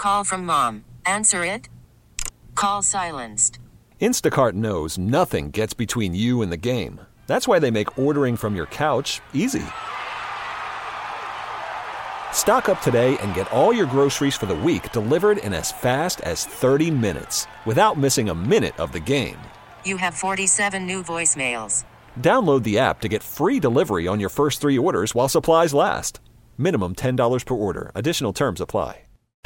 Call from mom. Answer it. Call silenced. Instacart knows nothing gets between you and the game. That's why they make ordering from your couch easy. Stock up today and get all your groceries for the week delivered in as fast as 30 minutes without missing a minute of the game. You have 47 new voicemails. Download the app to get free delivery on your first 3 orders while supplies last. Minimum $10 per order. Additional terms apply.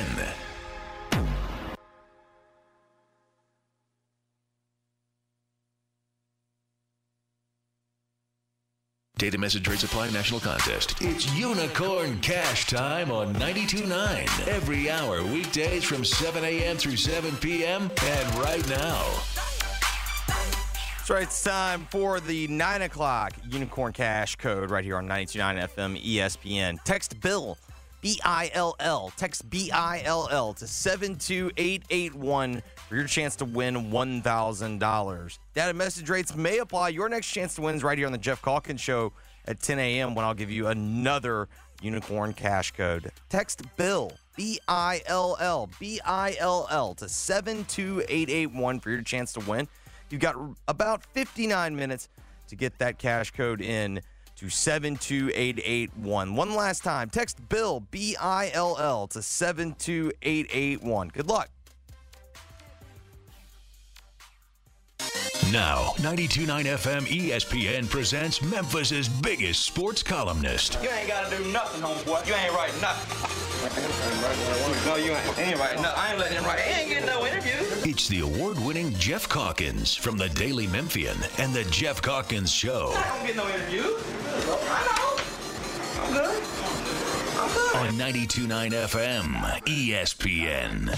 Data message rates apply. National contest. It's Unicorn Cash time on 92.9. Every hour, weekdays from 7 a.m. through 7 p.m. And right now. That's right. It's time for the 9 o'clock Unicorn Cash code right here on 92.9 FM ESPN. Text BILL, B-I-L-L. Text B-I-L-L to 72881 for your chance to win $1,000. Data message rates may apply. Your next chance to win is right here on the Jeff Calkins Show at 10 a.m. when I'll give you another Unicorn Cash code. Text BILL, B-I-L-L, B-I-L-L to 72881 for your chance to win. You've got about 59 minutes to get that cash code in to 72881. One last time. Text BILL, B-I-L-L to 72881. Good luck. Now, 92.9 FM ESPN presents Memphis's biggest sports columnist. You ain't got to do nothing, homeboy. You ain't writing nothing. No, you ain't writing nothing. I ain't letting him write. He ain't getting no interview. It's the award-winning Jeff Calkins from the Daily Memphian and the Jeff Calkins Show. I don't get no interview. I know. I'm good. I'm good. On 92.9 FM ESPN.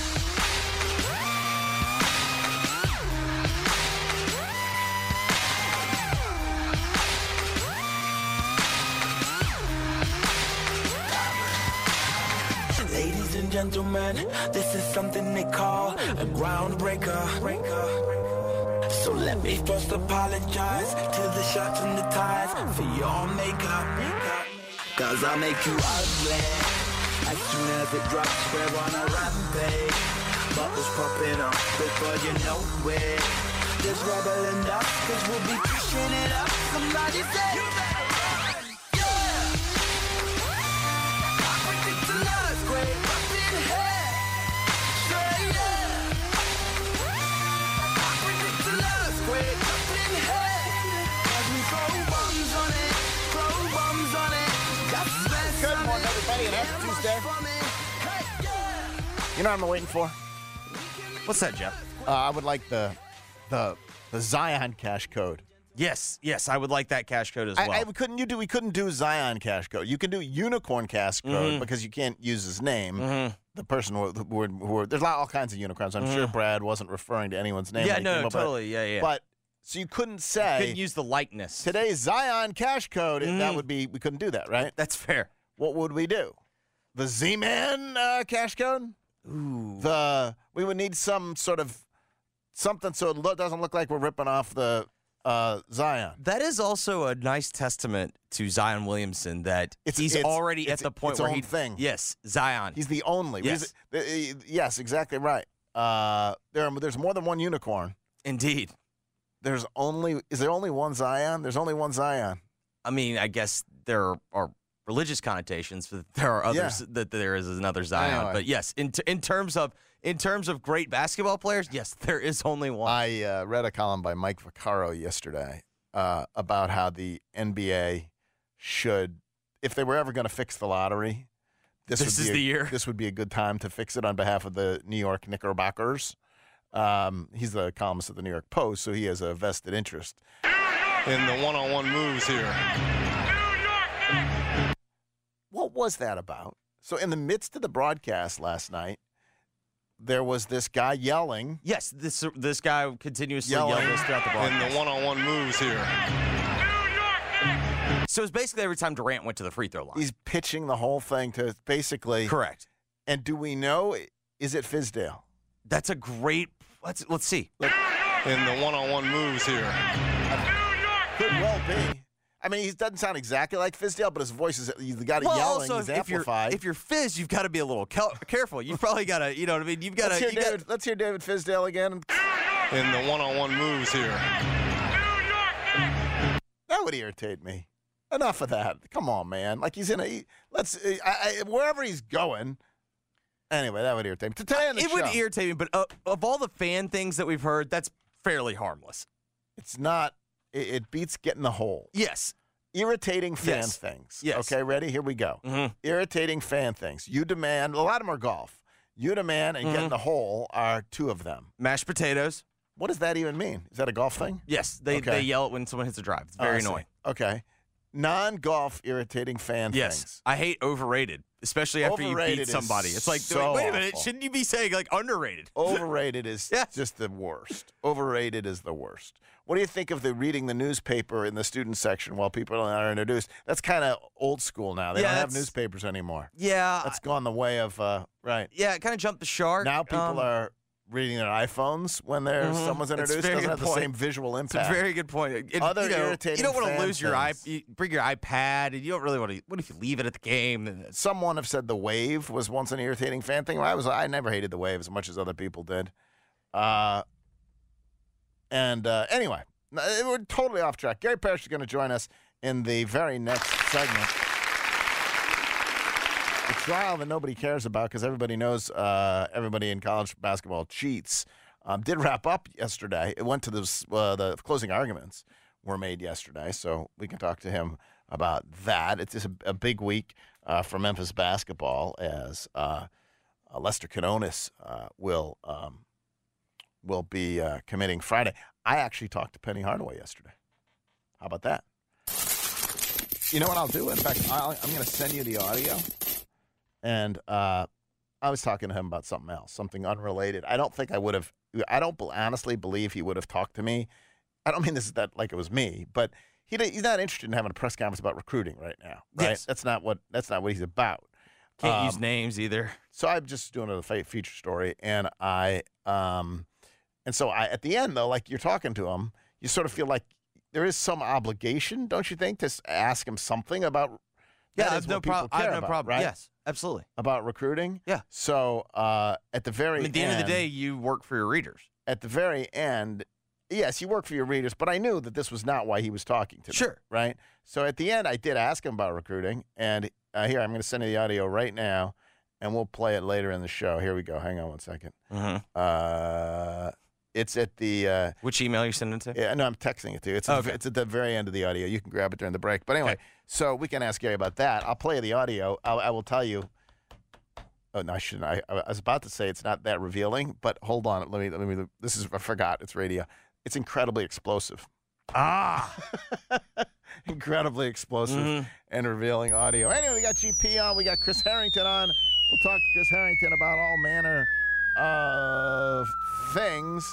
Ladies and gentlemen, this is something they call a groundbreaker. So let me first apologize to the shots and the ties for your makeup. Cause I'll make you ugly as soon as it drops. We're on a rampage. Bubbles popping up before you know it. There's rubble and dust cause we'll be pushing it up. Somebody say you better run. Good morning, everybody, and happy Tuesday. You know what I'm waiting for? What's that, Jeff? I would like the Zion cash code. Yes, I would like that cash code as well. We couldn't do Zion cash code. You can do Unicorn cash code because you can't use his name. The person who there's all kinds of unicorns. I'm sure Brad wasn't referring to anyone's name. Yeah, no, totally. Yeah. But so you couldn't say. You couldn't use the likeness. Today's Zion cash code. That would be. We couldn't do that, right? That's fair. What would we do? The Z-Man cash code? Ooh. We would need some sort of something so it doesn't look like we're ripping off the Zion. That is also a nice testament to Zion Williamson that he's already at the point where he's thing. Yes, Zion. He's the only. Yes, yes, exactly right. There's more than one unicorn. Indeed. Is there only one Zion? There's only one Zion. I mean, I guess there are religious connotations, but there are others that there is another Zion. Anyway. But yes, in terms of great basketball players, yes, there is only one. I read a column by Mike Vaccaro yesterday about how the NBA should, if they were ever going to fix the lottery, this is the year. This would be a good time to fix it on behalf of the New York Knickerbockers. He's the columnist of the New York Post, so he has a vested interest in the one-on-one moves here. What was that about? So in the midst of the broadcast last night, there was this guy yelling. Yes, this guy continuously yelling this throughout the broadcast. In the one-on-one moves here. So it's basically every time Durant went to the free throw line. He's pitching the whole thing to basically. Correct. And do we know, is it Fizdale? That's a great, let's see. In the one-on-one moves here. Could well be. I mean, he doesn't sound exactly like Fizdale, but his voice is, the guy yelling, he's amplified. If you're Fizz, you've got to be a little careful. You've probably got to, you know what I mean? You've got to. Let's hear David Fizdale again. In the one-on-one moves here. That would irritate me. Enough of that. Come on, man. Like he's in wherever he's going. Anyway, that would irritate me. Today on the show, would irritate me, but of all the fan things that we've heard, that's fairly harmless. It's not. It beats getting the hole. Yes. Irritating fan things. Yes. Okay, ready? Here we go. Mm-hmm. Irritating fan things. You demand. A lot of them are golf. You demand and getting the hole are two of them. Mashed potatoes. What does that even mean? Is that a golf thing? Yes. They yell it when someone hits a drive. It's very annoying. Okay. Non-golf irritating fan things. I hate overrated, especially after you beat somebody. It's like, wait a minute, shouldn't you be saying like underrated? Overrated is just the worst. Overrated is the worst. What do you think of reading the newspaper in the student section while people are introduced? That's kind of old school now. They don't have newspapers anymore. Yeah. That's gone the way of, right. Yeah, it kind of jumped the shark. Now people are reading their iPhones when someone's introduced. It doesn't have the same visual impact. It's a very good point. Irritating you don't want to lose you bring your iPad, and you don't really want to. What if you leave it at the game? Someone have said the wave was once an irritating fan thing. I never hated the wave as much as other people did. Anyway, we're totally off track. Gary Parrish is going to join us in the very next segment. The trial that nobody cares about because everybody knows everybody in college basketball cheats did wrap up yesterday. It went to the closing arguments were made yesterday, so we can talk to him about that. It's just a big week for Memphis basketball as Lester Quinones will be committing Friday. I actually talked to Penny Hardaway yesterday. How about that? You know what I'll do? In fact, I'm going to send you the audio. And I was talking to him about something else, something unrelated. I don't honestly believe he would have talked to me. I don't mean this is that like it was me, but he's not interested in having a press conference about recruiting right now. Right? Yes. That's not what he's about. Can't use names either. So I'm just doing a feature story, and so at the end though, like you're talking to him, you sort of feel like there is some obligation, don't you think, to ask him something about. Yeah, I have no problem. Right? Yes, absolutely. About recruiting? Yeah. So at the very end. At the end of the day, you work for your readers. At the very end, yes, you work for your readers, but I knew that this was not why he was talking to me. Sure. Right? So at the end, I did ask him about recruiting, and here, I'm going to send you the audio right now, and we'll play it later in the show. Here we go. Hang on one second. Mm-hmm. It's at the... Which email you sending it to? Yeah, no, I'm texting it to you. It's at the very end of the audio. You can grab it during the break. But anyway, so we can ask Gary about that. I'll play the audio. I will tell you. Oh, no, I shouldn't. I was about to say it's not that revealing, but hold on. Let me. I forgot. It's radio. It's incredibly explosive. Incredibly explosive and revealing audio. Anyway, we got GP on. We got Chris Harrington on. We'll talk to Chris Harrington about all manner of things,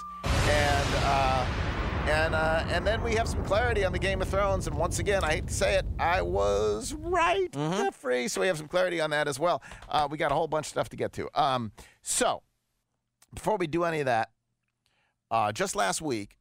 and then we have some clarity on the Game of Thrones. And once again, I hate to say it, I was right, Jeffrey. So we have some clarity on that as well. We got a whole bunch of stuff to get to. So before we do any of that, just last week,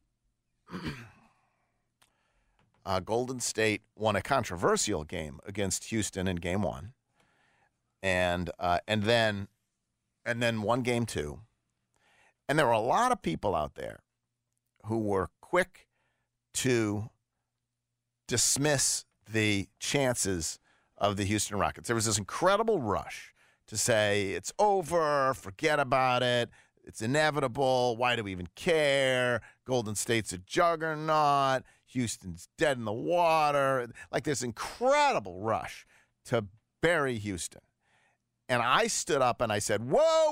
Golden State won a controversial game against Houston in Game 1, and then won Game 2. And there were a lot of people out there who were quick to dismiss the chances of the Houston Rockets. There was this incredible rush to say, it's over, forget about it, it's inevitable, why do we even care? Golden State's a juggernaut, Houston's dead in the water. Like this incredible rush to bury Houston. And I stood up and I said,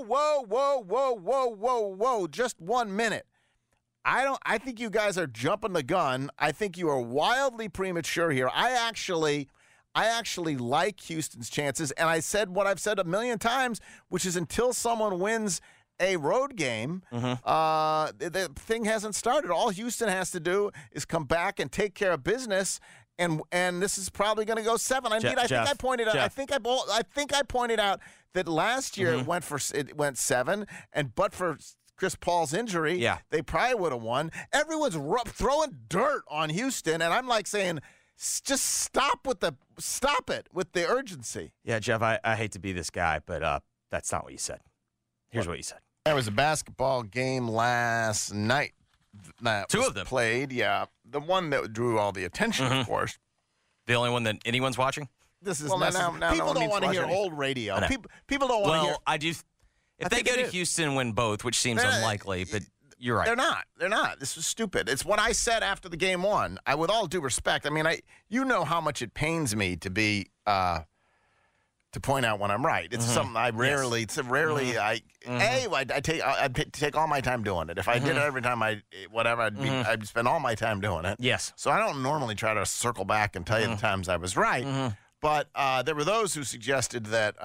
whoa, just 1 minute. I think you guys are jumping the gun. I think you are wildly premature here. I actually like Houston's chances, and I said what I've said a million times, which is until someone wins a road game, the thing hasn't started. All Houston has to do is come back and take care of business. And this is probably going to go 7. I think I pointed out. I think I pointed out that last year it went 7, but for Chris Paul's injury, they probably would have won. Everyone's throwing dirt on Houston, and I'm like saying, Just stop it with the urgency. Yeah, Jeff, I hate to be this guy, but that's not what you said. Here's what you said. There was a basketball game last night that Two was of them played. Yeah, the one that drew all the attention, of course. The only one that anyone's watching. This is now people don't want to hear old radio. People don't want to hear. Well, I do. If they go to Houston and win both, which seems unlikely, but you're right. They're not. This is stupid. It's what I said after the game won. With all due respect, I mean, you know how much it pains me to be to point out when I'm right. It's something I rarely. Yes. It's rarely. I take all my time doing it. If I did it every time I'd spend all my time doing it. Yes. So I don't normally try to circle back and tell you the times I was right. But there were those who suggested that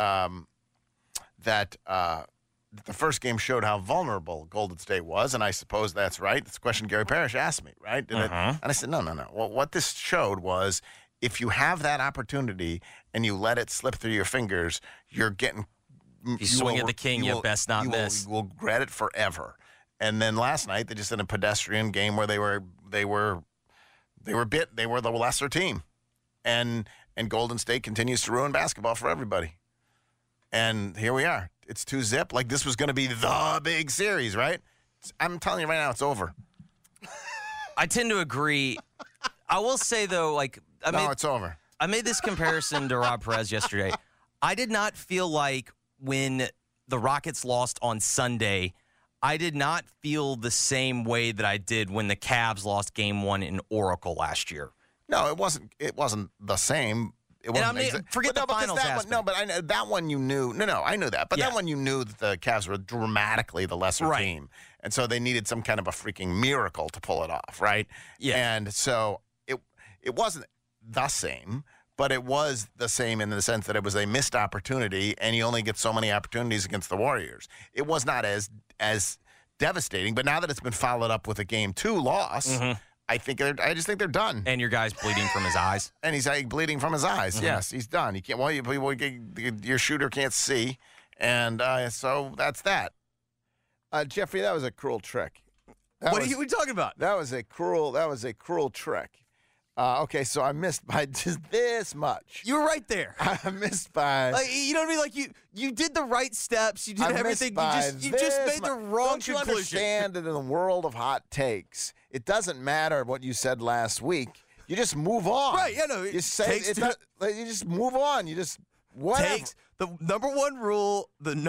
the first game showed how vulnerable Golden State was, and I suppose that's right. That's a question Gary Parrish asked me, right? And I said, no. Well, what this showed was if you have that opportunity and you let it slip through your fingers, you're getting... You swing at the king, you best not miss. You will regret it forever. And then last night, they just had a pedestrian game where they were the lesser team. And Golden State continues to ruin basketball for everybody. And here we are. It's 2-zip. Like this was going to be the big series, right? I'm telling you right now, it's over. I tend to agree. I will say, though, it's over. I made this comparison to Rob Perez yesterday. I did not feel like when the Rockets lost on Sunday, I did not feel the same way that I did when the Cavs lost Game 1 in Oracle last year. No, it wasn't. It wasn't the same. It wasn't. Forget the finals aspect. But that one you knew. No, I knew that. But that one you knew that the Cavs were dramatically the lesser team, and so they needed some kind of a freaking miracle to pull it off, right? Yeah. And so it wasn't the same, but it was the same in the sense that it was a missed opportunity, and you only get so many opportunities against the Warriors. It was not as devastating, but now that it's been followed up with a Game 2 loss, I just think they're done. And your guy's bleeding from his eyes. And he's bleeding from his eyes. Yes, he's done. He can't. Well, your shooter can't see, and so that's that. Jeffrey, that was a cruel trick. What are you talking about? That was a cruel trick. Okay, so I missed by just this much. You were right there. I missed by... you know what I mean? You did the right steps. You did everything. You just made the wrong conclusion. Don't you understand that in the world of hot takes, it doesn't matter what you said last week. You just move on. Right, no. You just move on. You just... Whatever. Takes, the number one rule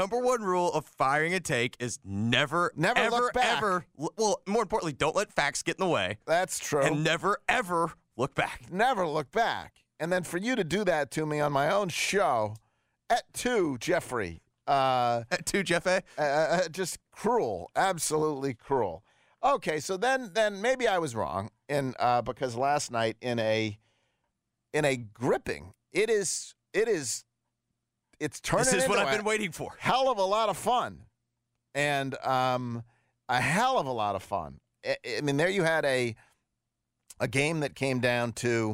of firing a take is never ever, look back. Ever, well, more importantly, don't let facts get in the way. That's true. And never, ever look back. Never look back. And then for you to do that to me on my own show, at 2, Jeffrey. At 2, Jeffy? Just cruel. Absolutely cruel. Okay, so then maybe I was wrong, because last night in a gripping, it's turning into this is what I've been waiting for. Hell of a lot of fun. And a hell of a lot of fun. I mean, there you had a game that came down to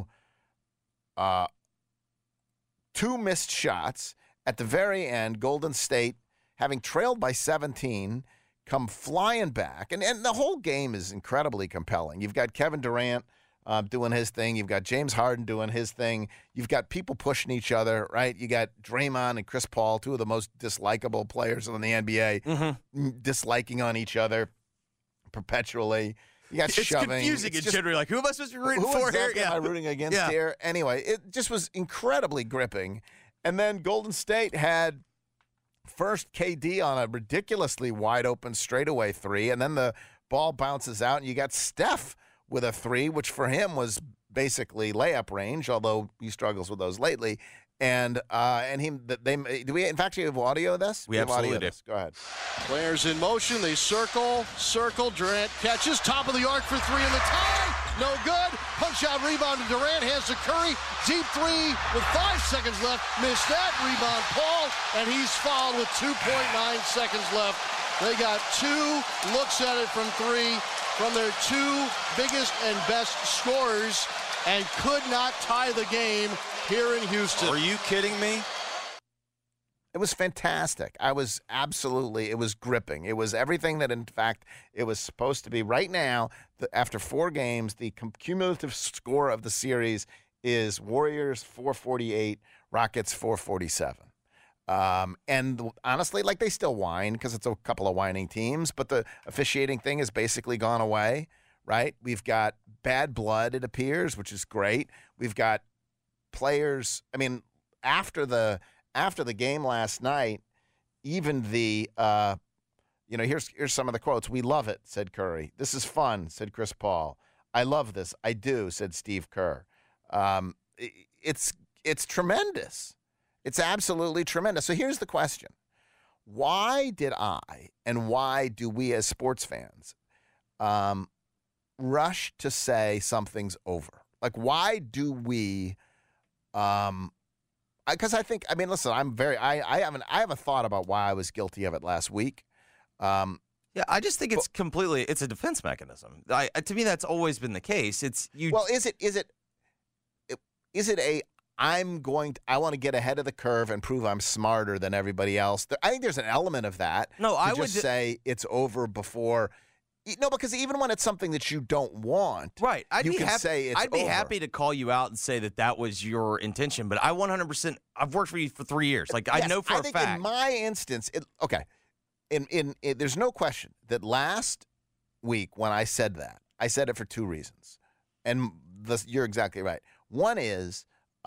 2 missed shots. At the very end, Golden State, having trailed by 17, come flying back. And the whole game is incredibly compelling. You've got Kevin Durant doing his thing. You've got James Harden doing his thing. You've got people pushing each other, right? You got Draymond and Chris Paul, 2 of the most dislikable players in the NBA, disliking on each other perpetually. You got shoving. It's confusing in general. Like, who am I supposed to be rooting for here? Am I rooting against here? Anyway, it just was incredibly gripping. And then Golden State had first KD on a ridiculously wide-open straightaway 3, and then the ball bounces out, and you got Steph with a 3, which for him was basically layup range, although he struggles with those lately. And do we in fact have audio of this? We absolutely do. Go ahead. Players in motion. They circle. Durant catches top of the arc for 3 in the tie. No good. Punch out rebound to Durant. Hands to Curry. Deep 3 with 5 seconds left. Missed that. Rebound Paul. And he's fouled with 2.9 seconds left. They got 2 looks at it from 3 from their 2 biggest and best scorers and could not tie the game here in Houston. Are you kidding me? It was fantastic. It was gripping. It was everything that, in fact, it was supposed to be. Right now, after 4 games, the cumulative score of the series is Warriors 448, Rockets 447. And honestly, like, they still whine because it's a couple of whining teams, but the officiating thing has basically gone away, right? We've got bad blood, it appears, which is great. We've got players. I mean, after the game last night, even the here's some of the quotes. "We love it," said Curry. "This is fun," said Chris Paul. "I love this. I do," said Steve Kerr. It's tremendous. It's absolutely tremendous. So here's the question. Why did I, and why do we as sports fans, rush to say something's over? Like, why do we, because I think, I mean, listen, I have a thought about why I was guilty of it last week. Yeah, I just think it's a defense mechanism. To me, that's always been the case. Well, is it a, I want to get ahead of the curve and prove I'm smarter than everybody else? I think there's an element of that. No, I would just say it's over before. No, because even when it's something that you don't want, right? I'd be happy to call you out and say that was your intention. But I 100%. I've worked for you for 3 years. Like, yes, I know for a fact. I think in my instance, there's no question that last week when I said that, I said it for two reasons, and you're exactly right. One is,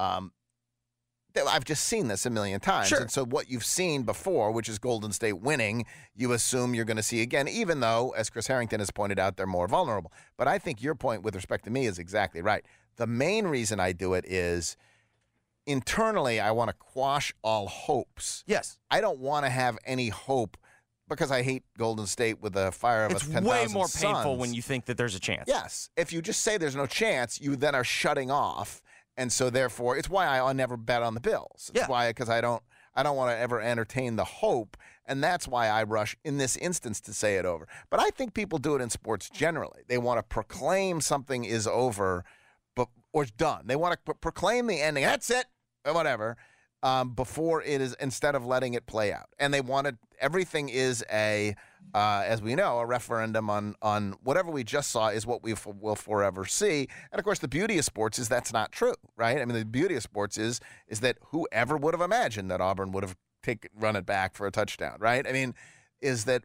I've just seen this a million times. Sure. And so what you've seen before, which is Golden State winning, you assume you're going to see again, even though, as Chris Harrington has pointed out, they're more vulnerable. But I think your point with respect to me is exactly right. The main reason I do it is internally I want to quash all hopes. Yes. I don't want to have any hope because I hate Golden State with the fire of 10,000 suns. It's way more painful when you think that there's a chance. Yes. If you just say there's no chance, you then are shutting off. And so, therefore, it's why I'll never bet on the Bills. It's why, because I don't want to ever entertain the hope, and that's why I rush in this instance to say it over. But I think people do it in sports generally. They want to proclaim something is over, or it's done. They want to proclaim the ending. That's it, or whatever, before it is, instead of letting it play out. And they want everything is as we know, a referendum on whatever we just saw is what we will forever see. And, of course, the beauty of sports is that's not true, right? I mean, the beauty of sports is that whoever would have imagined that Auburn would have run it back for a touchdown, right? I mean, is that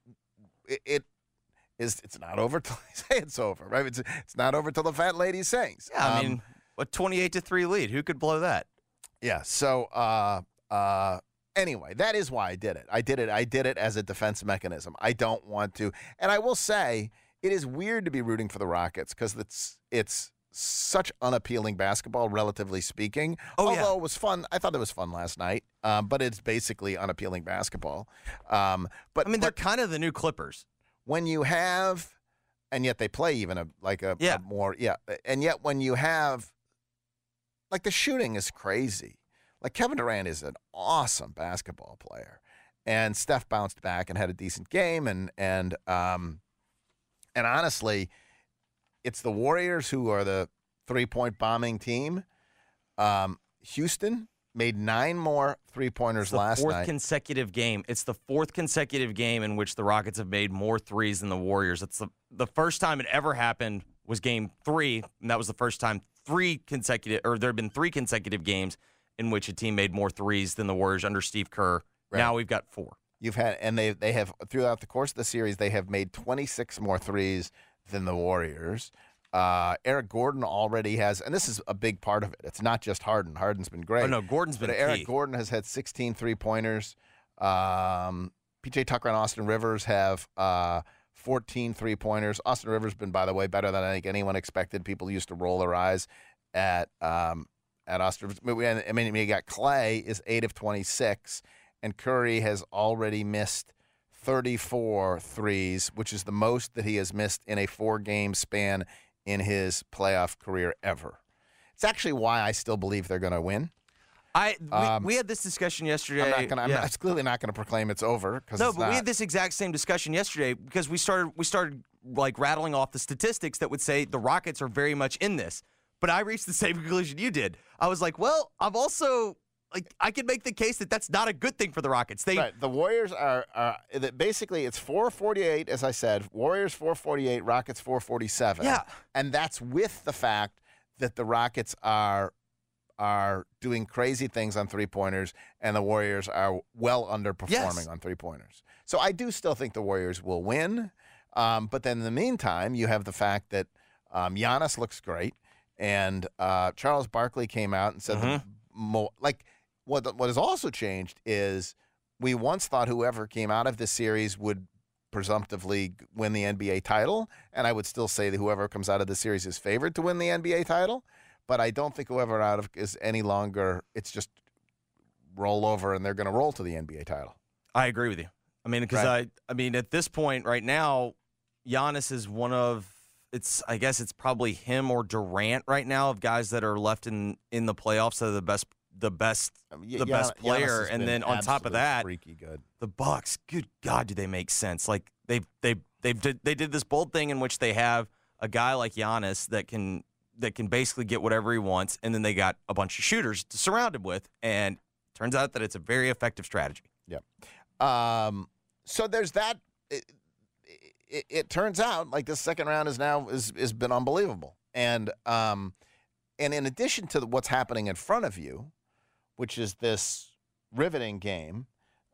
it's not over till they say it's over, right? It's not over till the fat lady sings. Yeah, I mean, a 28-3 lead. Who could blow that? Yeah, so anyway, that is why I did it. I did it as a defense mechanism. I don't want to. And I will say, it is weird to be rooting for the Rockets because it's such unappealing basketball, relatively speaking. Although it was fun. I thought it was fun last night. But it's basically unappealing basketball. But they're kind of the new Clippers. When you have, and yet they play even a more, and yet when you have, like, the shooting is crazy. Like, Kevin Durant is an awesome basketball player, and Steph bounced back and had a decent game, and honestly, it's the Warriors who are the 3-point bombing team. Houston made 9 more 3-pointers last night. Fourth consecutive game. It's the fourth consecutive game in which the Rockets have made more threes than the Warriors. It's the first time it ever happened was Game 3, and that was the first time there have been 3 consecutive games in which a team made more threes than the Warriors under Steve Kerr. Right. Now we've got 4. They have throughout the course of the series, they have made 26 more threes than the Warriors. Eric Gordon already has, and this is a big part of it. It's not just Harden. Harden's been great. Oh, no, Gordon's been key. Eric Gordon has had 16 3-pointers. P.J. Tucker and Austin Rivers have 14 3-pointers. Austin Rivers has been, by the way, better than I think anyone expected. People used to roll their eyes at Austin. I mean, you got Clay is 8 of 26, and Curry has already missed 34 threes, which is the most that he has missed in a 4-game span in his playoff career ever. It's actually why I still believe they're going to win. We had this discussion yesterday. I'm clearly not going to proclaim it's over. We had this exact same discussion yesterday because we started like rattling off the statistics that would say the Rockets are very much in this. But I reached the same conclusion you did. I was like, well, I'm also I could make the case that that's not a good thing for the Rockets. Right. The Warriors are basically it's 448, as I said. Warriors 448, Rockets 447. Yeah, and that's with the fact that the Rockets are doing crazy things on three-pointers, and the Warriors are well underperforming on three-pointers. So I do still think the Warriors will win. But then in the meantime, you have the fact that Giannis looks great, and Charles Barkley came out and said, what has also changed is we once thought whoever came out of this series would presumptively win the NBA title, and I would still say that whoever comes out of the series is favored to win the NBA title. But I don't think whoever out of is any longer. It's just roll over, and they're going to roll to the NBA title. I agree with you. I mean, because I mean, at this point right now, Giannis is one of I guess it's probably him or Durant right now of guys that are left in the playoffs that are the best player. And then on top of that, freaky good. The Bucks. Good God, do they make sense? Like they did this bold thing in which they have a guy like Giannis that can basically get whatever he wants, and then they got a bunch of shooters to surround him with, and turns out that it's a very effective strategy. Yeah. So there's that. It turns out like this second round has been unbelievable, and in addition to what's happening in front of you, which is this riveting game,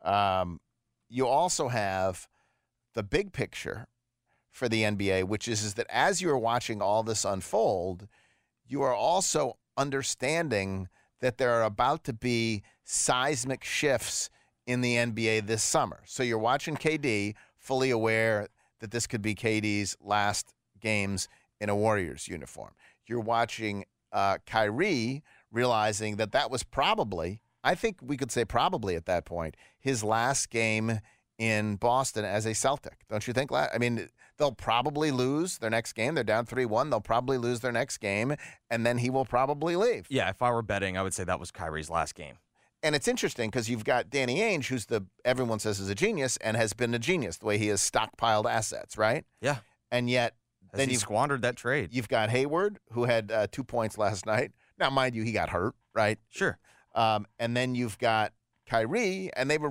you also have the big picture for the NBA, which is that as you're watching all this unfold, you are also understanding that there are about to be seismic shifts in the NBA this summer. So you're watching KD, fully aware that this could be KD's last games in a Warriors uniform. You're watching Kyrie, realizing that was probably, I think we could say probably at that point, his last game in Boston as a Celtic. Don't you think? I mean, they'll probably lose their next game. They're down 3-1. They'll probably lose their next game, and then he will probably leave. Yeah, if I were betting, I would say that was Kyrie's last game. And it's interesting because you've got Danny Ainge, who's everyone says is a genius and has been a genius the way he has stockpiled assets, right? Yeah. And yet then he squandered that trade. You've got Hayward, who had 2 points last night. Now, mind you, he got hurt, right? Sure. And then you've got Kyrie, and they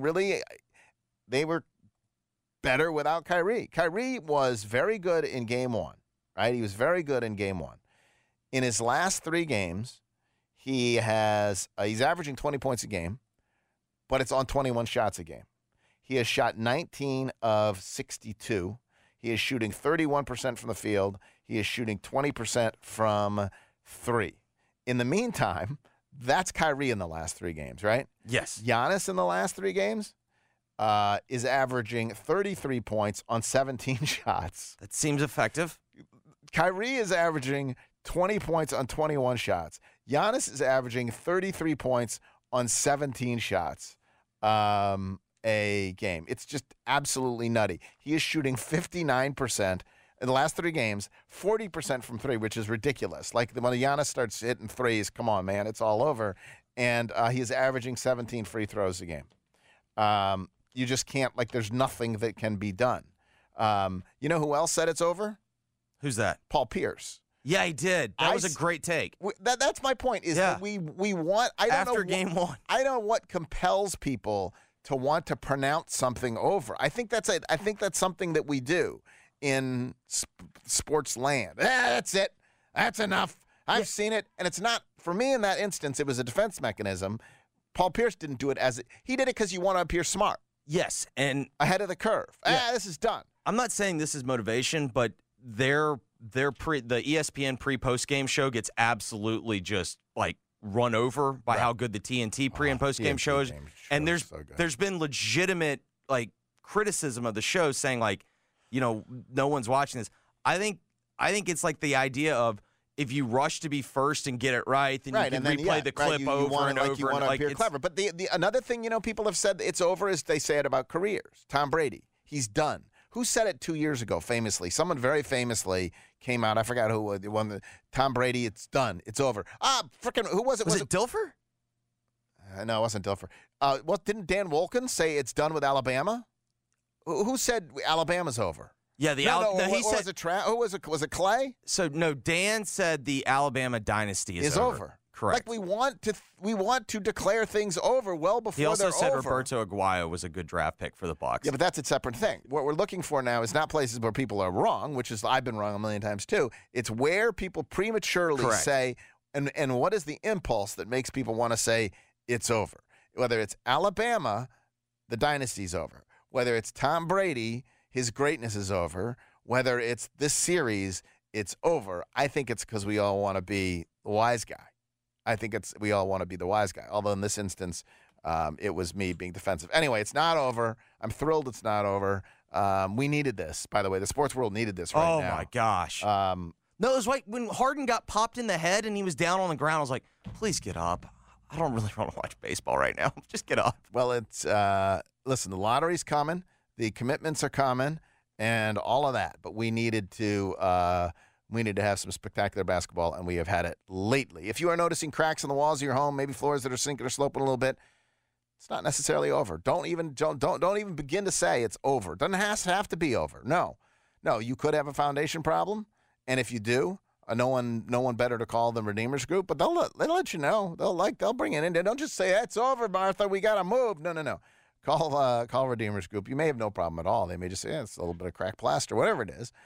were better without Kyrie. Kyrie was very good in game one, right? He was very good in game one. In his last 3 games, he's averaging 20 points a game, but it's on 21 shots a game. He has shot 19 of 62. He is shooting 31% from the field. He is shooting 20% from 3. In the meantime, that's Kyrie in the last 3 games, right? Yes. Giannis in the last 3 games is averaging 33 points on 17 shots. That seems effective. Kyrie is averaging 20 points on 21 shots. Giannis is averaging 33 points on 17 shots a game. It's just absolutely nutty. He is shooting 59% in the last 3 games, 40% from 3, which is ridiculous. Like when Giannis starts hitting threes, come on, man, it's all over. And he is averaging 17 free throws a game. You just can't, there's nothing that can be done. You know who else said it's over? Who's that? Paul Pierce. Yeah, he did. That was a great take. That's my point. Is that we want. I don't after know game one. I don't know what compels people to want to pronounce something over. I think that's something that we do in sports land. That's it. That's enough. I've seen it, and it's not for me. In that instance, it was a defense mechanism. Paul Pierce didn't do it he did it because you want to appear smart. Yes, and ahead of the curve. This is done. I'm not saying this is motivation, but the ESPN pre-post game show gets absolutely just run over by how good the TNT pre and post game show is. And there's been legitimate criticism of the show saying no one's watching this. I think it's the idea of if you rush to be first and get it right, then you can replay the clip over and over. You want to appear clever. But the another thing people have said it's over is they say it about careers. Tom Brady, he's done. Who said it 2 years ago famously? Someone very famously came out. I forgot who won. Tom Brady, it's done. It's over. Who was it? Was it Dilfer? No, it wasn't Dilfer. Didn't Dan Wolken say it's done with Alabama? Who said Alabama's over? Yeah, he said. Was it Clay? So no, Dan said the Alabama dynasty is over. Correct. Like we want to declare things over well before they're over. He also said Roberto Aguayo was a good draft pick for the Bucs. Yeah, but that's a separate thing. What we're looking for now is not places where people are wrong, which is I've been wrong a million times too. It's where people prematurely say, and what is the impulse that makes people want to say it's over? Whether it's Alabama, the dynasty's over. Whether it's Tom Brady, his greatness is over. Whether it's this series, it's over. I think it's because we all want to be the wise guy. I think we all want to be the wise guy. Although in this instance, it was me being defensive. Anyway, it's not over. I'm thrilled it's not over. We needed this, by the way. The sports world needed this right now. Oh, my gosh. No, it was like when Harden got popped in the head and he was down on the ground, I was like, please get up. I don't really want to watch baseball right now. Just get up. Well, it's listen, the lottery's coming. The commitments are coming and all of that. But we needed to have some spectacular basketball, and we have had it lately. If you are noticing cracks in the walls of your home, maybe floors that are sinking or sloping a little bit, it's not necessarily over. Don't even begin to say it's over. Doesn't have to be over. No, you could have a foundation problem, and if you do, no one better to call than Redeemers Group. But they'll let you know. They'll bring it in. They don't just say it's over, Martha. We got to move. No. Call Redeemers Group. You may have no problem at all. They may just say it's a little bit of cracked plaster, whatever it is,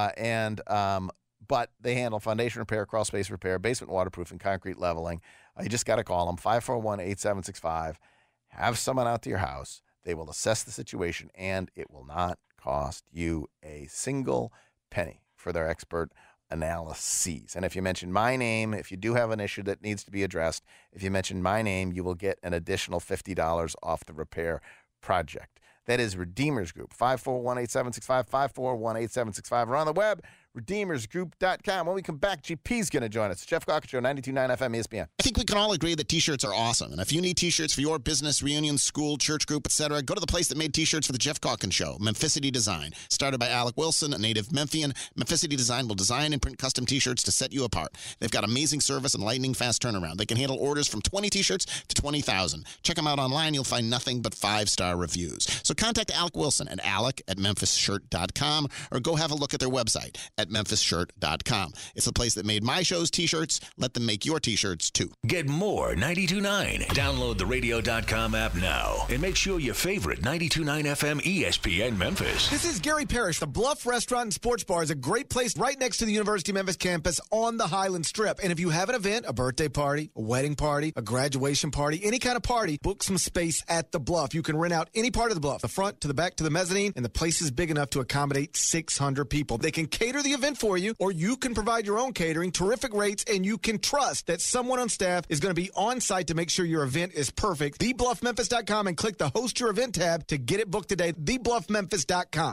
But they handle foundation repair, crawl space repair, basement waterproofing, concrete leveling. You just got to call them, 541-8765. Have someone out to your house. They will assess the situation, and it will not cost you a single penny for their expert analyses. And if you mention my name, if you do have an issue that needs to be addressed, if you mention my name, you will get an additional $50 off the repair project. That is Redeemers Group, 541-8765, 541-8765. Or on the web, RedeemersGroup.com. When we come back, GP's going to join us. Jeff Gawker Show, 92.9 FM ESPN. I think we can all agree that T-shirts are awesome. And if you need T-shirts for your business, reunion, school, church group, etc., go to the place that made T-shirts for the Jeff Gawker Show, Memphisity Design. Started by Alec Wilson, a native Memphian, Memphisity Design will design and print custom T-shirts to set you apart. They've got amazing service and lightning fast turnaround. They can handle orders from 20 T-shirts to 20,000. Check them out online. You'll find nothing but 5-star reviews. So contact Alec Wilson at alec@memphisShirt.com or go have a look at their website at memphisShirt.com. It's the place that made my show's T-shirts. Let them make your T-shirts, too. Get more 92.9. Download the radio.com app now and make sure your favorite 92.9 FM ESPN Memphis. This is Gary Parrish. The Bluff Restaurant and Sports Bar is a great place right next to the University of Memphis campus on the Highland Strip. And if you have an event, a birthday party, a wedding party, a graduation party, any kind of party, book some space at the Bluff. You can rent out any part of the Bluff, the front to the back to the mezzanine, and the place is big enough to accommodate 600 people. They can cater the event for you, or you can provide your own catering, terrific rates, and you can trust that someone on staff is going to be on site to make sure your event is perfect. TheBluffMemphis.com and click the Host Your Event tab to get it booked today. TheBluffMemphis.com.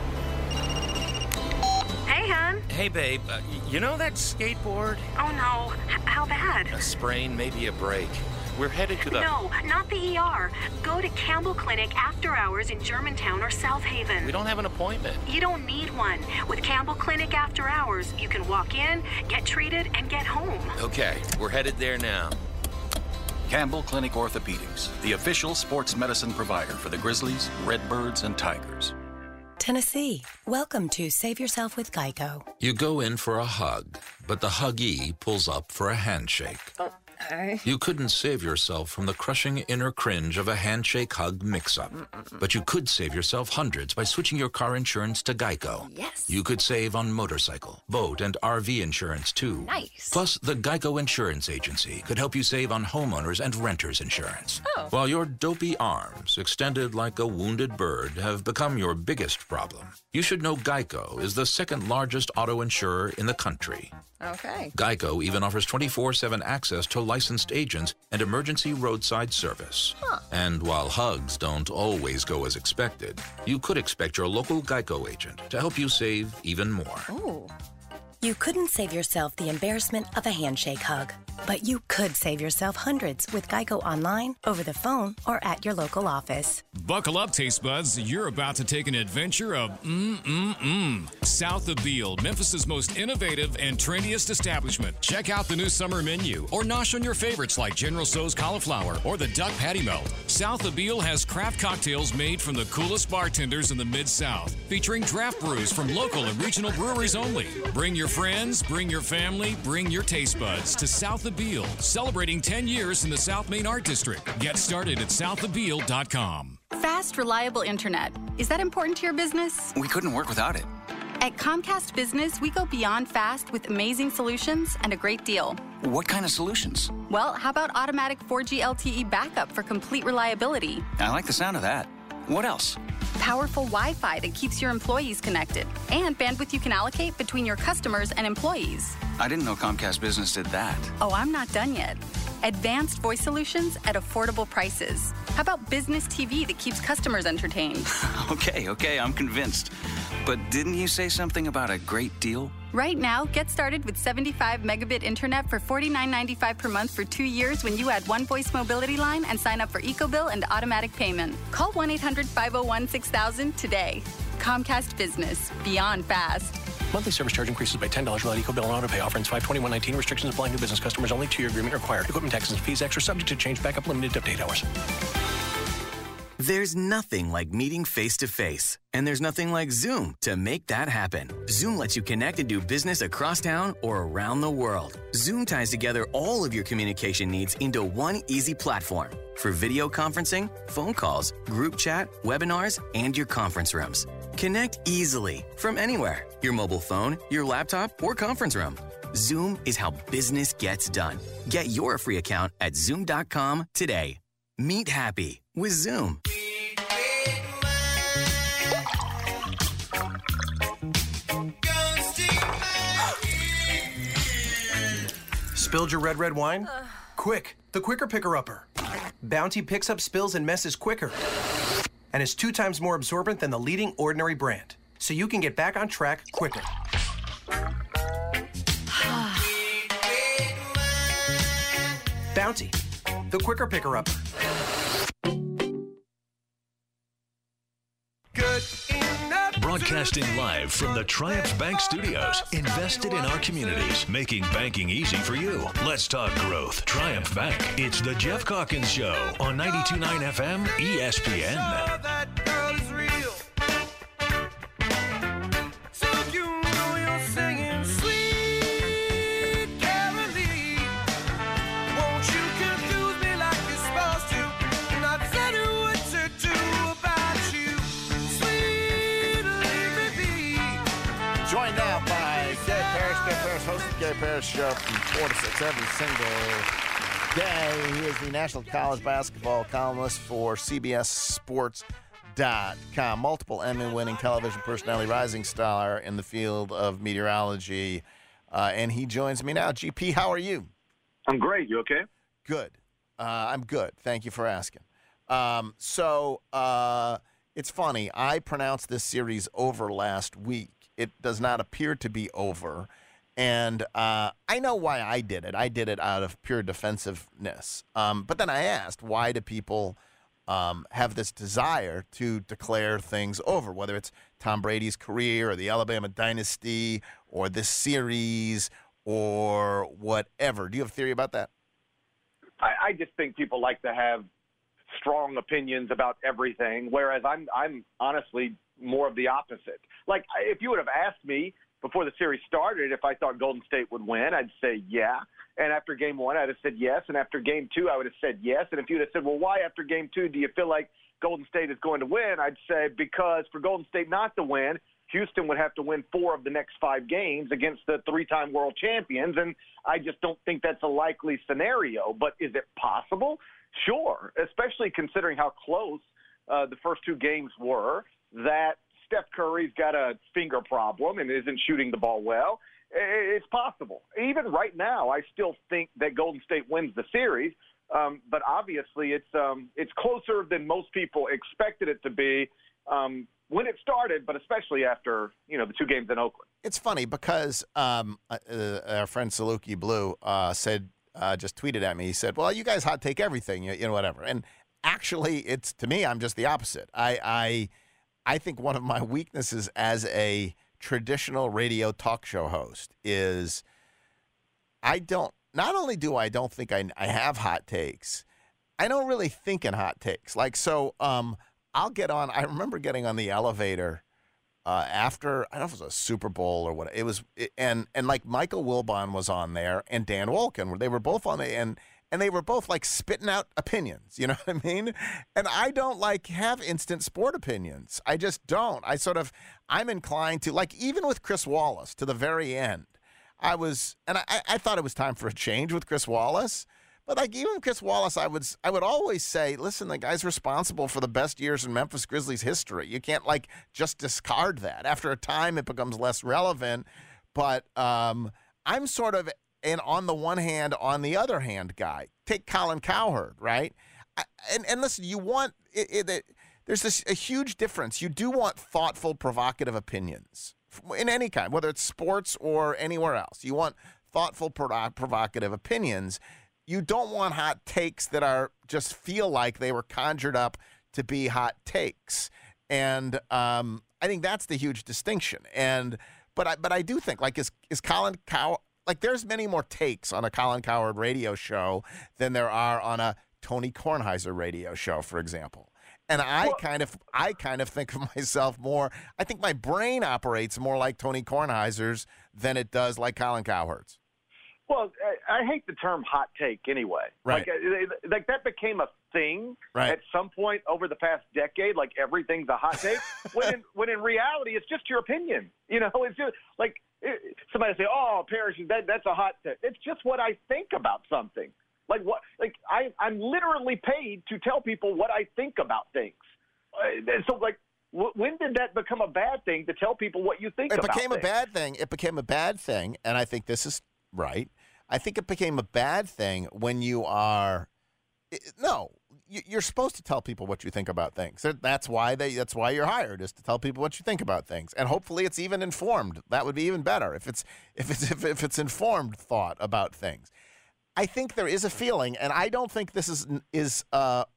Hey, hon. Hey, babe. You know that skateboard? Oh, no. How bad? A sprain, maybe a break. We're headed to the... No, not the ER. Go to Campbell Clinic after hours in Germantown or South Haven. We don't have an appointment. You don't need one. With Campbell Clinic after hours, you can walk in, get treated, and get home. Okay, we're headed there now. Campbell Clinic Orthopedics, the official sports medicine provider for the Grizzlies, Redbirds, and Tigers. Tennessee, welcome to Save Yourself with Geico. You go in for a hug, but the huggee pulls up for a handshake. Okay. You couldn't save yourself from the crushing inner cringe of a handshake-hug mix-up. But you could save yourself hundreds by switching your car insurance to Geico. Yes. You could save on motorcycle, boat, and RV insurance, too. Nice. Plus, the Geico Insurance Agency could help you save on homeowners and renters insurance. Oh. While your dopey arms, extended like a wounded bird, have become your biggest problem, you should know Geico is the second largest auto insurer in the country. Okay. Geico even offers 24/7 access to licensed agents and emergency roadside service. Huh. And while hugs don't always go as expected, you could expect your local Geico agent to help you save even more. Ooh. You couldn't save yourself the embarrassment of a handshake hug, but you could save yourself hundreds with Geico online, over the phone, or at your local office. Buckle up, taste buds. You're about to take an adventure of South of Beale, Memphis's most innovative and trendiest establishment. Check out the new summer menu or nosh on your favorites like General Tso's cauliflower or the duck patty melt. South of Beale has craft cocktails made from the coolest bartenders in the Mid-South, featuring draft brews from local and regional breweries only. Bring your friends, bring your family, bring your taste buds to South of Beale, celebrating 10 years in the South Main Art District. Get started at southofbeale.com. Fast, reliable internet. Is that important to your business? We couldn't work without it. At Comcast Business, we go beyond fast with amazing solutions and a great deal. What kind of solutions? Well, how about automatic 4G LTE backup for complete reliability? I like the sound of that. What else? Powerful Wi-Fi that keeps your employees connected, and bandwidth you can allocate between your customers and employees. I didn't know Comcast Business did that. Oh, I'm not done yet. Advanced voice solutions at affordable prices. How about business TV that keeps customers entertained? Okay, I'm convinced. But didn't you say something about a great deal? Right now, get started with 75 megabit internet for $49.95 per month for 2 years when you add one voice mobility line and sign up for EcoBill and automatic payment. Call 1-800-501-6000 today. Comcast Business. Beyond fast. Monthly service charge increases by $10 without EcoBill and auto pay. Offer ends 5/21/19. Restrictions apply. New business customers only. 2-year agreement required. Equipment taxes and fees extra. Subject to change. Backup limited to up to 8 hours. There's nothing like meeting face-to-face. And there's nothing like Zoom to make that happen. Zoom lets you connect and do business across town or around the world. Zoom ties together all of your communication needs into one easy platform for video conferencing, phone calls, group chat, webinars, and your conference rooms. Connect easily from anywhere, your mobile phone, your laptop, or conference room. Zoom is how business gets done. Get your free account at Zoom.com today. Meet happy with Zoom. Spilled your red wine? Quick, the Quicker Picker-Upper. Bounty picks up spills and messes quicker and is 2 times more absorbent than the leading Ordinary brand, so you can get back on track quicker. Bounty, the Quicker Picker-Upper. Broadcasting live from the Triumph Bank Studios. Invested in our communities, making banking easy for you. Let's talk growth. Triumph Bank. It's the Jeff Calkins Show on 92.9 FM ESPN. Joined now by Gary Parrish. Gary Parrish hosts the Gary Parrish Show from 4 to 6 every single day. He is the National College Basketball columnist for CBSSports.com. Multiple Emmy-winning television personality, rising star in the field of meteorology. And he joins me now. GP, how are you? I'm great. You okay? Good. I'm good. Thank you for asking. It's funny. I pronounced this series over last week. It does not appear to be over. And I know why I did it. I did it out of pure defensiveness. But then I asked, why do people have this desire to declare things over, whether it's Tom Brady's career or the Alabama dynasty or this series or whatever? Do you have a theory about that? I just think people like to have strong opinions about everything, whereas I'm honestly more of the opposite. Like, if you would have asked me before the series started if I thought Golden State would win, I'd say yeah. And after Game 1, I'd have said yes. And after Game 2, I would have said yes. And if you'd have said, well, why after Game 2 do you feel like Golden State is going to win? I'd say because for Golden State not to win, Houston would have to win 4 of the next 5 games against the 3-time world champions. And I just don't think that's a likely scenario. But is it possible? Sure, especially considering how close the first 2 games were, that Steph Curry's got a finger problem and isn't shooting the ball well. It's possible. Even right now, I still think that Golden State wins the series, but obviously it's closer than most people expected it to be when it started, but especially after the 2 games in Oakland. It's funny because our friend Saluki Blue said, just tweeted at me. He said, "Well, you guys hot take everything, whatever." And actually, it's to me, I'm just the opposite. I think one of my weaknesses as a traditional radio talk show host is not only do I don't think I have hot takes, I don't really think in hot takes. Like, so I'll get on. I remember getting on the elevator after, I don't know if it was a Super Bowl or what it was, and like Michael Wilbon was on there and Dan Wolken, they were both on there, and they were both like spitting out opinions, you know what I mean? And I don't like have instant sport opinions. I just don't. I'm inclined to, like, even with Chris Wallace to the very end, I thought it was time for a change with Chris Wallace. But like even Chris Wallace, I would always say, listen, the guy's responsible for the best years in Memphis Grizzlies history. You can't like just discard that. After a time, it becomes less relevant. But I'm sort of an on the one hand, on the other hand guy. Take Colin Cowherd, right? And listen, you want there's a huge difference. You do want thoughtful, provocative opinions in any kind, whether it's sports or anywhere else. You want thoughtful, provocative opinions. You don't want hot takes that are just feel like they were conjured up to be hot takes, and I think that's the huge distinction. But I do think like is Colin Cowherd, like there's many more takes on a Colin Cowherd radio show than there are on a Tony Kornheiser radio show, for example. And I kind of think of myself more. I think my brain operates more like Tony Kornheiser's than it does like Colin Cowherd's. Well, I hate the term hot take anyway. Right. Like that became a thing at some point over the past decade. Like everything's a hot take. when in reality, it's just your opinion. You know, it's just like somebody say, "Oh, Parrish, that's a hot take." It's just what I think about something. Like what? Like I'm literally paid to tell people what I think about things. So like. When did that become a bad thing to tell people what you think about things? It became a bad thing, and I think this is right. I think it became a bad thing when you are you're supposed to tell people what you think about things. That's why you're hired, is to tell people what you think about things, and hopefully it's even informed. That would be even better if it's informed thought about things. I think there is a feeling, and I don't think this is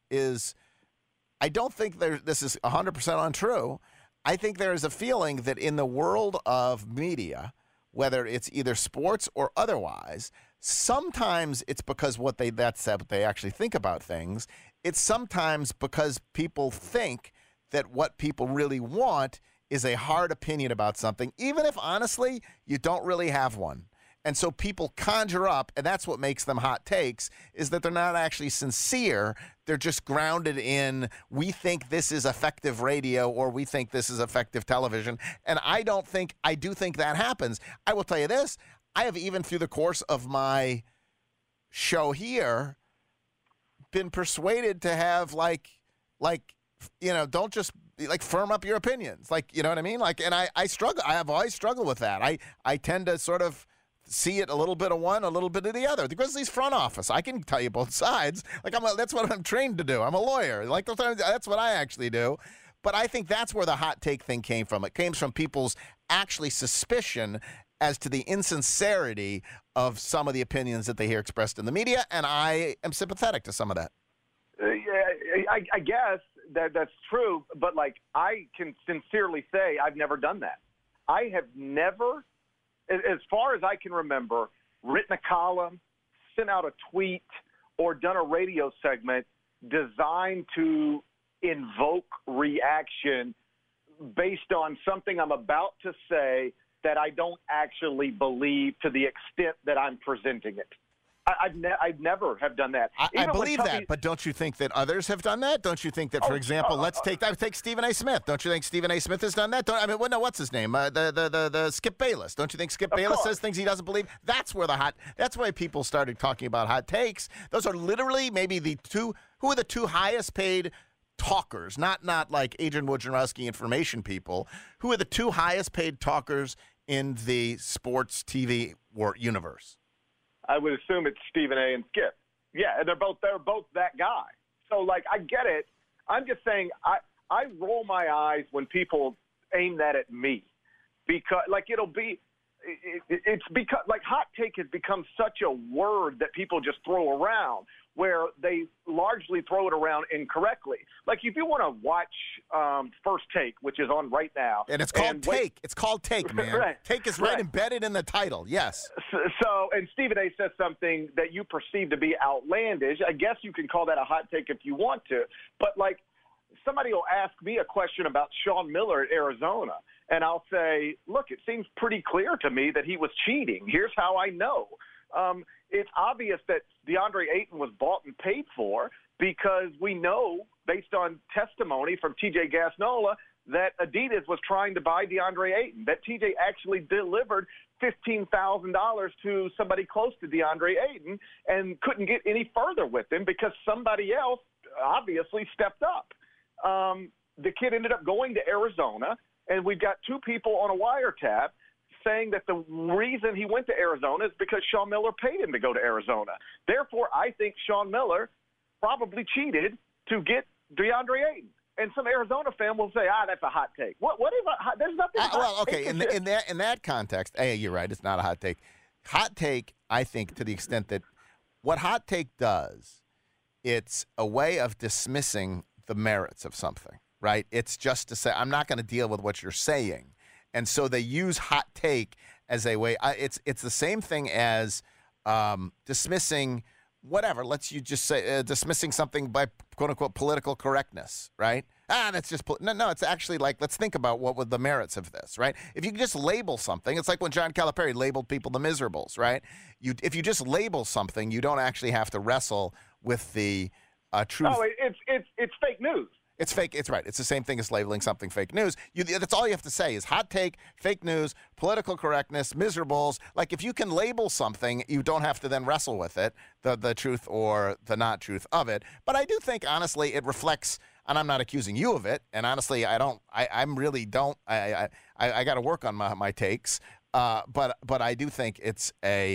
I don't think this is 100% untrue. I think there is a feeling that in the world of media, whether it's either sports or otherwise, sometimes it's because that's what they actually think about things. It's sometimes because people think that what people really want is a hard opinion about something, even if honestly you don't really have one. And so people conjure up, and that's what makes them hot takes, is that they're not actually sincere. They're just grounded in, we think this is effective radio or we think this is effective television. And I do think that happens. I will tell you this. I have, even through the course of my show here, been persuaded to have don't just firm up your opinions. Like, you know what I mean? Like, and I struggle. I have always struggled with that. I tend to sort of see it a little bit of one, a little bit of the other. The Grizzlies front office, I can tell you both sides. That's what I'm trained to do. I'm a lawyer. That's what I actually do. But I think that's where the hot take thing came from. It came from people's actually suspicion as to the insincerity of some of the opinions that they hear expressed in the media, and I am sympathetic to some of that. I guess that's true, but I can sincerely say I've never done that. I have never, as far as I can remember, written a column, sent out a tweet, or done a radio segment designed to invoke reaction based on something I'm about to say that I don't actually believe to the extent that I'm presenting it. I'd never have done that. I believe that, but don't you think that others have done that? Don't you think that, for example, let's take Stephen A. Smith. Don't you think Stephen A. Smith has done that? What's his name? The Skip Bayless. Don't you think Skip Bayless says things he doesn't believe? That's why people started talking about hot takes. Those are literally maybe who are the two highest paid talkers, not like Adrian Wojnarowski information people. Who are the two highest paid talkers in the sports TV universe? I would assume it's Stephen A. and Skip. Yeah, they're both that guy. So I get it. I'm just saying I roll my eyes when people aim that at me, because it's because hot take has become such a word that people just throw around, where they largely throw it around incorrectly. Like if you want to watch First Take, which is on right now. And it's called Take. It's called Take, man. Right. Take is right embedded in the title, yes. So, and Stephen A. says something that you perceive to be outlandish. I guess you can call that a hot take if you want to. But somebody will ask me a question about Sean Miller at Arizona, and I'll say, look, it seems pretty clear to me that he was cheating. Here's how I know. It's obvious that DeAndre Ayton was bought and paid for because we know, based on testimony from TJ Gassnola, that Adidas was trying to buy DeAndre Ayton, that TJ actually delivered $15,000 to somebody close to DeAndre Ayton and couldn't get any further with him because somebody else obviously stepped up. The kid ended up going to Arizona, and we've got two people on a wiretap saying that the reason he went to Arizona is because Sean Miller paid him to go to Arizona. Therefore, I think Sean Miller probably cheated to get DeAndre Ayton. And some Arizona fan will say, that's a hot take. What is a hot? There's nothing. Well, okay, in that context, you're right. It's not a hot take. Hot take, I think, to the extent that what hot take does, it's a way of dismissing the merits of something, right? It's just to say, I'm not going to deal with what you're saying. And so they use hot take as a way. It's the same thing as dismissing whatever. You just say dismissing something by quote unquote political correctness, right? That's just no. It's actually like, let's think about what were the merits of this, right? If you just label something, it's like when John Calipari labeled people the miserables, right? If you just label something, you don't actually have to wrestle with the truth. Oh, it's fake news. It's fake. It's right. It's the same thing as labeling something fake news. That's all you have to say is hot take, fake news, political correctness, miserables. Like if you can label something, you don't have to then wrestle with it, the truth or the not truth of it. But I do think, honestly, it reflects, and I'm not accusing you of it, and honestly, I got to work on my takes. But I do think it's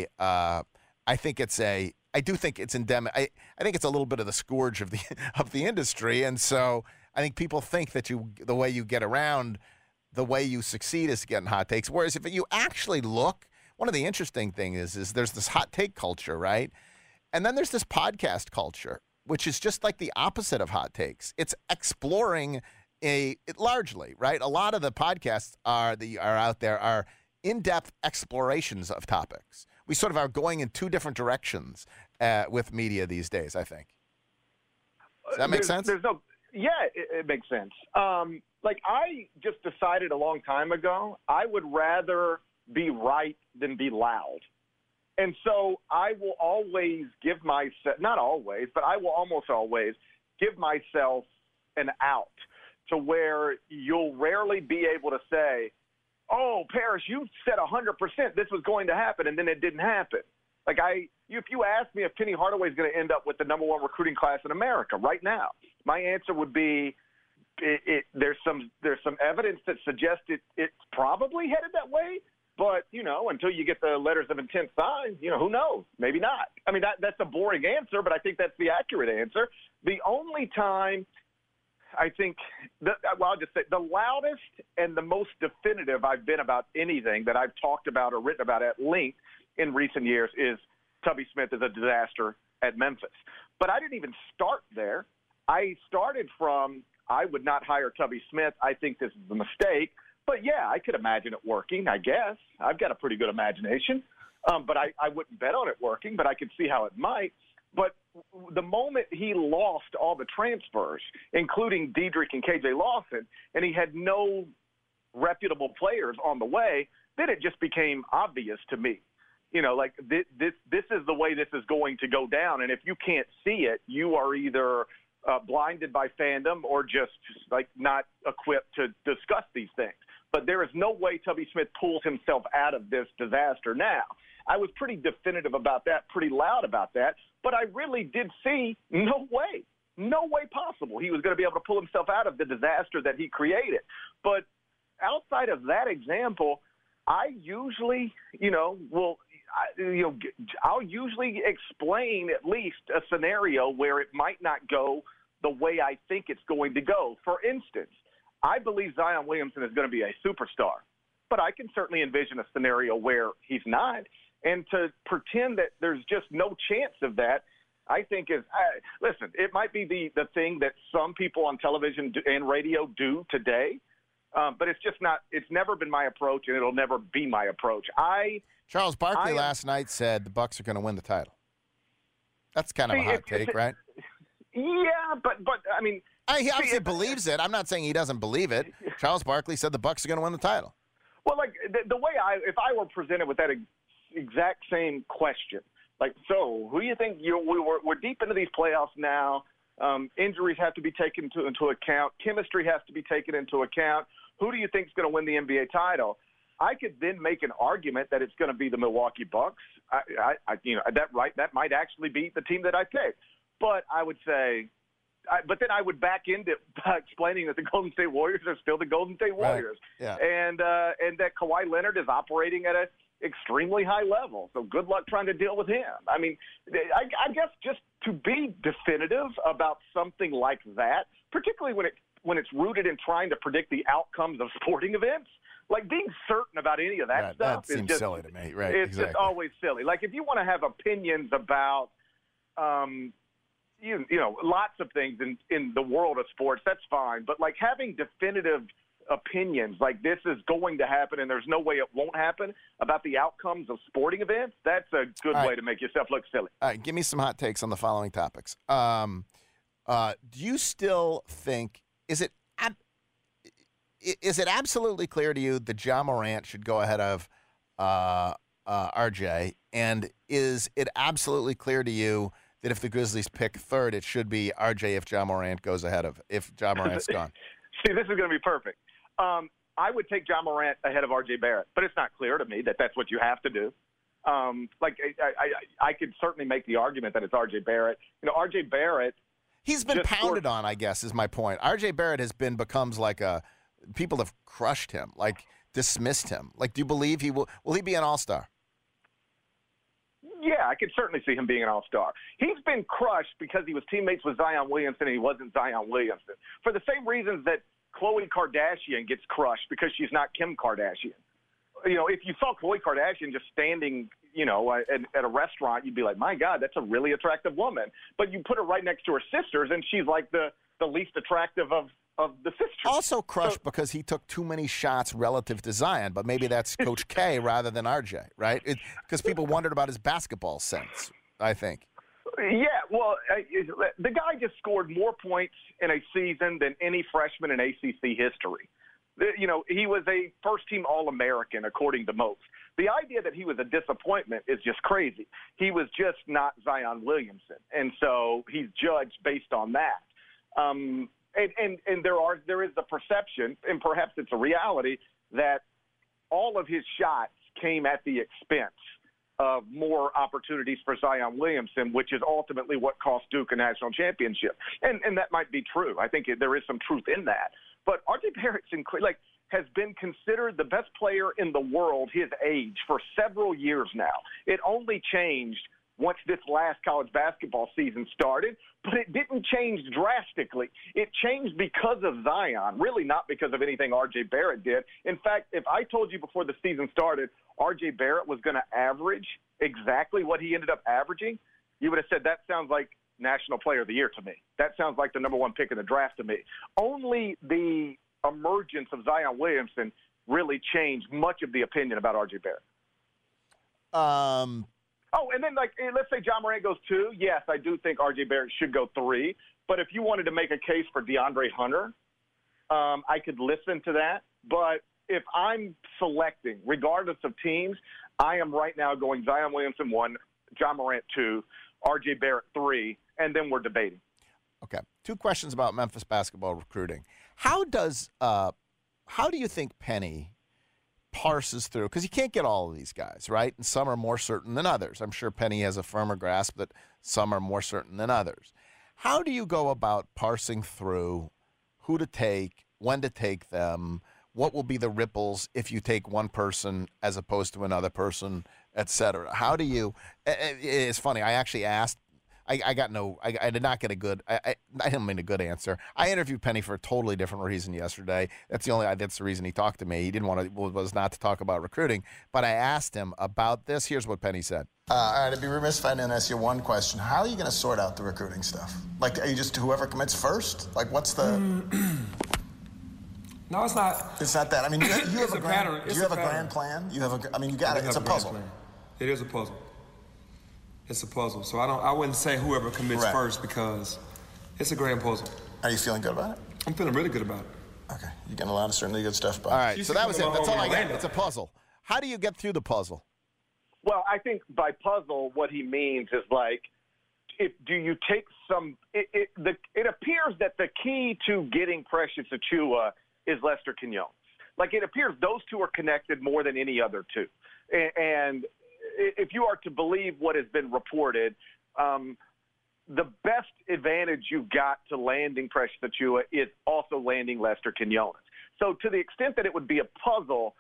I do think it's endemic. I think it's a little bit of the scourge of the industry, and so I think people think that the way you get around, the way you succeed is getting hot takes. Whereas if you actually look, one of the interesting things is there's this hot take culture, right? And then there's this podcast culture, which is just like the opposite of hot takes. It's exploring largely, right? A lot of the podcasts that are out there are in-depth explorations of topics. We sort of are going in two different directions with media these days, I think. Does that make sense? It makes sense. I just decided a long time ago, I would rather be right than be loud. And so I will always give myself, not always, but I will almost always give myself an out to where you'll rarely be able to say, oh, Parrish, you said 100% this was going to happen, and then it didn't happen. If you ask me if Penny Hardaway is going to end up with the number one recruiting class in America right now, my answer would be there's some evidence that suggests it's probably headed that way. But, until you get the letters of intent signed, who knows? Maybe not. I mean, that's a boring answer, but I think that's the accurate answer. The only time I think, I'll just say the loudest and the most definitive I've been about anything that I've talked about or written about at length in recent years is Tubby Smith is a disaster at Memphis. But I didn't even start there. I started from, I would not hire Tubby Smith. I think this is a mistake. But, yeah, I could imagine it working, I guess. I've got a pretty good imagination. But I wouldn't bet on it working, but I could see how it might. But the moment he lost all the transfers, including Diedrich and KJ Lawson, and he had no reputable players on the way, then it just became obvious to me. This is the way this is going to go down. And if you can't see it, you are either blinded by fandom or just not equipped to discuss these things. But there is no way Tubby Smith pulls himself out of this disaster now. I was pretty definitive about that, pretty loud about that, but I really did see no way possible he was going to be able to pull himself out of the disaster that he created. But outside of that example, I usually, I'll usually explain at least a scenario where it might not go the way I think it's going to go. For instance, I believe Zion Williamson is going to be a superstar, but I can certainly envision a scenario where he's not. And to pretend that there's just no chance of that, I think is listen, it might be the thing that some people on television and radio do today, but it's just not. It's never been my approach, and it'll never be my approach. Charles Barkley last night said the Bucks are going to win the title. That's kind of a hot take, right? Yeah, but I mean, He obviously believes it. I'm not saying he doesn't believe it. Charles Barkley said the Bucs are going to win the title. Well, like the way if I were presented with that exact same question, like, so who do you think we're deep into these playoffs now? Injuries have to be taken into account. Chemistry has to be taken into account. Who do you think is going to win the NBA title? I could then make an argument that it's going to be the Milwaukee Bucks. That might actually be the team that I pick. But I would say, but then I would back into explaining that the Golden State Warriors are still the Golden State Warriors, right. And that Kawhi Leonard is operating at an extremely high level. So good luck trying to deal with him. I mean, I guess just to be definitive about something like that, particularly when it's rooted in trying to predict the outcomes of sporting events. Like, being certain about any of that stuff seems just silly to me, right? It's just always silly. Like, if you want to have opinions about, lots of things in the world of sports, that's fine. But, like, having definitive opinions, like this is going to happen and there's no way it won't happen about the outcomes of sporting events, that's a good way to make yourself look silly. All right, give me some hot takes on the following topics. Do you still think, is it absolutely clear to you that Ja Morant should go ahead of RJ? And is it absolutely clear to you that if the Grizzlies pick third, it should be RJ if Ja Morant's gone? See, this is going to be perfect. I would take Ja Morant ahead of RJ Barrett, but it's not clear to me that that's what you have to do. I could certainly make the argument that it's RJ Barrett. RJ Barrett. He's been pounded on, I guess, is my point. RJ Barrett becomes like people have crushed him, like dismissed him. Like, do you believe will he be an all-star? Yeah, I could certainly see him being an all-star. He's been crushed because he was teammates with Zion Williamson and he wasn't Zion Williamson. For the same reasons that Khloe Kardashian gets crushed because she's not Kim Kardashian. If you saw Khloe Kardashian just standing, at a restaurant, you'd be like, my God, that's a really attractive woman. But you put her right next to her sisters and she's like the least attractive of the sisters. Also crushed because he took too many shots relative to Zion, but maybe that's Coach K rather than RJ, right? Because people wondered about his basketball sense, I think. Yeah, well, the guy just scored more points in a season than any freshman in ACC history. He was a first-team All-American, according to most. The idea that he was a disappointment is just crazy. He was just not Zion Williamson, and so he's judged based on that. And there is the perception, and perhaps it's a reality, that all of his shots came at the expense of more opportunities for Zion Williamson, which is ultimately what cost Duke a national championship. And that might be true. I think there is some truth in that. But RJ Barrett has been considered the best player in the world his age for several years now. It only changed once this last college basketball season started, but it didn't change drastically. It changed because of Zion, really not because of anything RJ Barrett did. In fact, if I told you before the season started RJ Barrett was going to average exactly what he ended up averaging, you would have said that sounds like National Player of the Year to me. That sounds like the number one pick in the draft to me. Only the emergence of Zion Williamson really changed much of the opinion about RJ Barrett. And then, let's say Ja Morant goes 2. Yes, I do think RJ Barrett should go 3. But if you wanted to make a case for DeAndre Hunter, I could listen to that. But if I'm selecting, regardless of teams, I am right now going Zion Williamson 1, Ja Morant 2, RJ Barrett 3, and then we're debating. Okay. 2 questions about Memphis basketball recruiting. How do you think Penny parses through? Because you can't get all of these guys, right? And some are more certain than others. I'm sure Penny has a firmer grasp that some are more certain than others. How do you go about parsing through who to take, when to take them, what will be the ripples if you take one person as opposed to another person, et cetera? How do you – it's funny. I actually asked – I did not get a good – I didn't mean a good answer. I interviewed Penny for a totally different reason yesterday. That's the reason he talked to me. He was not to talk about recruiting. But I asked him about this. Here's what Penny said. All right, I'd be remiss if I didn't ask you one question. How are you going to sort out the recruiting stuff? Like, are you just whoever commits first? Like, what's the... No, it's not. It's not that. I mean, you have a grand, do you have a grand plan? You have a. I mean, you got it. It's a puzzle. It is a puzzle. It's a puzzle. So I wouldn't say whoever commits first because it's a grand puzzle. Are you feeling good about it? I'm feeling really good about it. Okay. You're getting a lot of certainly good stuff, Bob. All right, so that was it. That's all I got. It's a puzzle. How do you get through the puzzle? Well, I think by puzzle, what he means is like, do you take some? It appears that the key to getting Precious Achiuwa is Lester Quinones. Like, it appears those two are connected more than any other two. And if you are to believe what has been reported, the best advantage you got to landing Precious Achiuwa is also landing Lester Quinones. So to the extent that it would be a puzzle,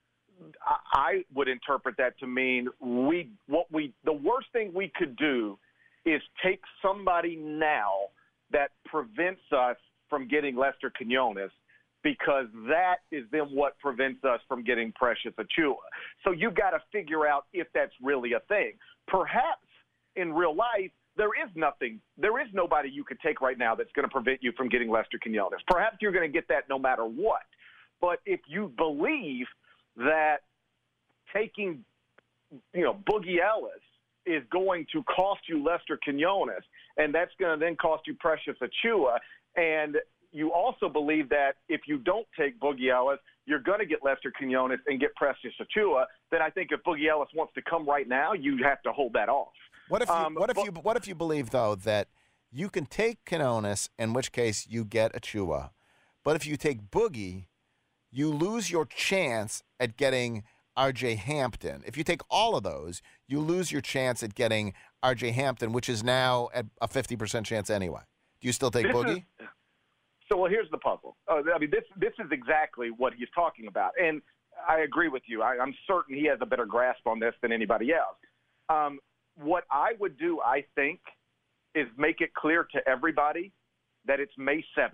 I would interpret that to mean the worst thing we could do is take somebody now that prevents us from getting Lester Quinones, because that is then what prevents us from getting Precious Achiuwa. So you got to figure out if that's really a thing. Perhaps in real life, there is nobody you could take right now that's going to prevent you from getting Lester Quinones. Perhaps you're going to get that no matter what. But if you believe that taking, Boogie Ellis is going to cost you Lester Quinones, and that's going to then cost you Precious Achiuwa, and you also believe that if you don't take Boogie Ellis, you're going to get Lester Quinones and get Precious Achiuwa, then I think if Boogie Ellis wants to come right now, you have to hold that off. What if you believe, though, that you can take Quinones, in which case you get Achiuwa, but if you take Boogie, you lose your chance at getting R.J. Hampton. If you take all of those, you lose your chance at getting R.J. Hampton, which is now at a 50% chance anyway. Do you still take Boogie? Here's the puzzle. This is exactly what he's talking about, and I agree with you. I'm certain he has a better grasp on this than anybody else. What I would do, I think, is make it clear to everybody that it's May 7th,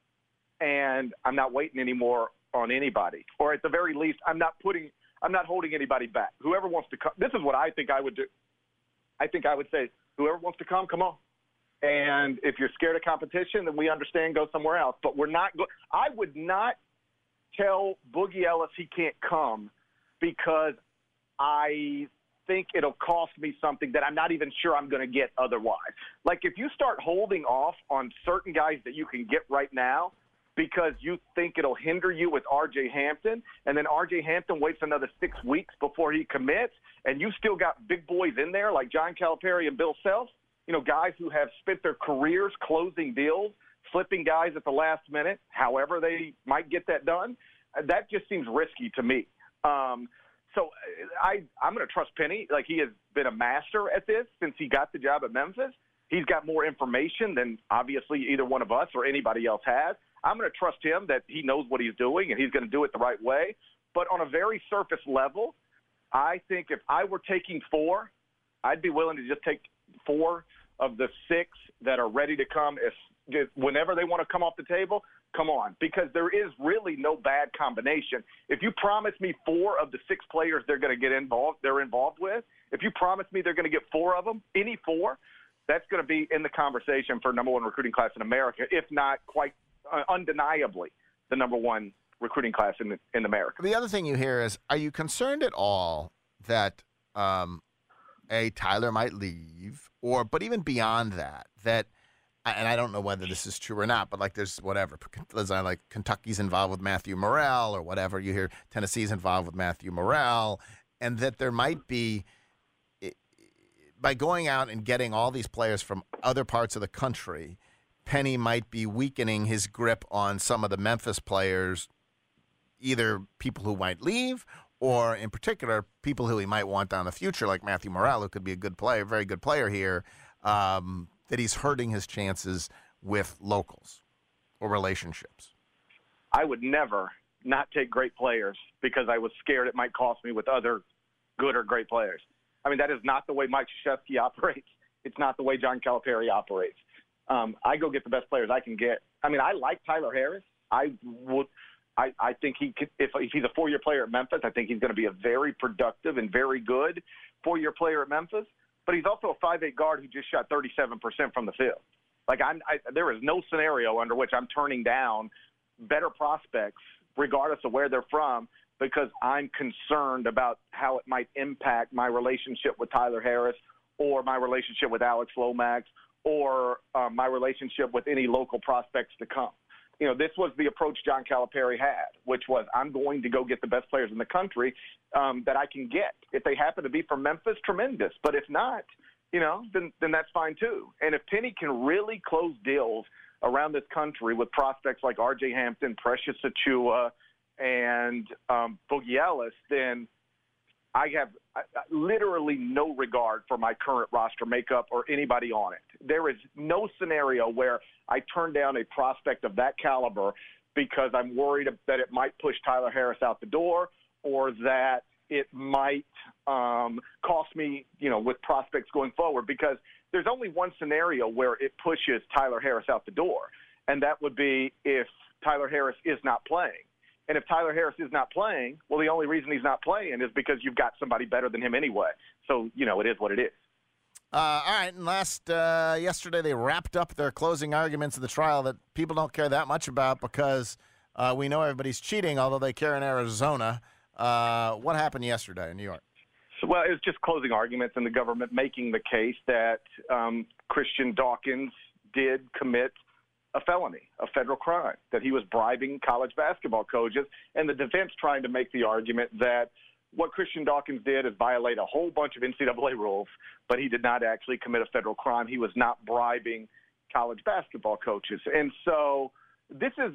and I'm not waiting anymore on anybody, or at the very least, I'm not holding anybody back. Whoever wants to come, this is what I think I would do. I think I would say, whoever wants to come on. And if you're scared of competition, then we understand, go somewhere else. But I would not tell Boogie Ellis he can't come, because I think it'll cost me something that I'm not even sure I'm going to get otherwise. Like, if you start holding off on certain guys that you can get right now because you think it'll hinder you with R.J. Hampton, and then R.J. Hampton waits another 6 weeks before he commits, and you still got big boys in there like John Calipari and Bill Self, guys who have spent their careers closing deals, flipping guys at the last minute, however they might get that done, that just seems risky to me. So I'm going to trust Penny. Like, he has been a master at this since he got the job at Memphis. He's got more information than obviously either one of us or anybody else has. I'm going to trust him that he knows what he's doing and he's going to do it the right way. But on a very surface level, I think if I were taking 4, I'd be willing to just take 4 of the 6 that are ready to come. Whenever they want to come off the table, come on, because there is really no bad combination. If you promise me 4 of the 6 players they're involved with, if you promise me they're going to get 4 of them, any 4, that's going to be in the conversation for number 1 recruiting class in America, if not quite undeniably the number 1 recruiting class in America. The other thing you hear is, are you concerned at all that Tyler might leave, but even beyond that, and I don't know whether this is true or not, but like there's whatever, like Kentucky's involved with Matthew Morrell or whatever, you hear Tennessee's involved with Matthew Morrell, and that there might be, by going out and getting all these players from other parts of the country, Penny might be weakening his grip on some of the Memphis players, either people who might leave or in particular people who he might want down the future, like Matthew Morrell, who could be a good player, very good player here, that he's hurting his chances with locals or relationships. I would never not take great players because I was scared it might cost me with other good or great players. I mean, that is not the way Mike Krzyzewski operates. It's not the way John Calipari operates. I go get the best players I can get. I mean, I like Tyler Harris. I think he could, if he's a 4-year player at Memphis, I think he's going to be a very productive and very good 4-year player at Memphis. But he's also a 5'8" guard who just shot 37% from the field. Like, there is no scenario under which I'm turning down better prospects, regardless of where they're from, because I'm concerned about how it might impact my relationship with Tyler Harris or my relationship with Alex Lomax or my relationship with any local prospects to come. This was the approach John Calipari had, which was I'm going to go get the best players in the country that I can get. If they happen to be from Memphis, tremendous. But if not, then that's fine too. And if Penny can really close deals around this country with prospects like R.J. Hampton, Precious Achiuwa, and Boogie Ellis, then I have literally no regard for my current roster makeup or anybody on it. There is no scenario where I turn down a prospect of that caliber because I'm worried that it might push Tyler Harris out the door or that it might cost me, with prospects going forward, because there's only one scenario where it pushes Tyler Harris out the door, and that would be if Tyler Harris is not playing. And if Tyler Harris is not playing, well, the only reason he's not playing is because you've got somebody better than him anyway. So, it is what it is. All right, and yesterday they wrapped up their closing arguments of the trial that people don't care that much about because we know everybody's cheating, although they care in Arizona. What happened yesterday in New York? Well, it was just closing arguments and the government making the case that Christian Dawkins did commit a felony, a federal crime, that he was bribing college basketball coaches, and the defense trying to make the argument that what Christian Dawkins did is violate a whole bunch of NCAA rules, but he did not actually commit a federal crime. He was not bribing college basketball coaches. And so this is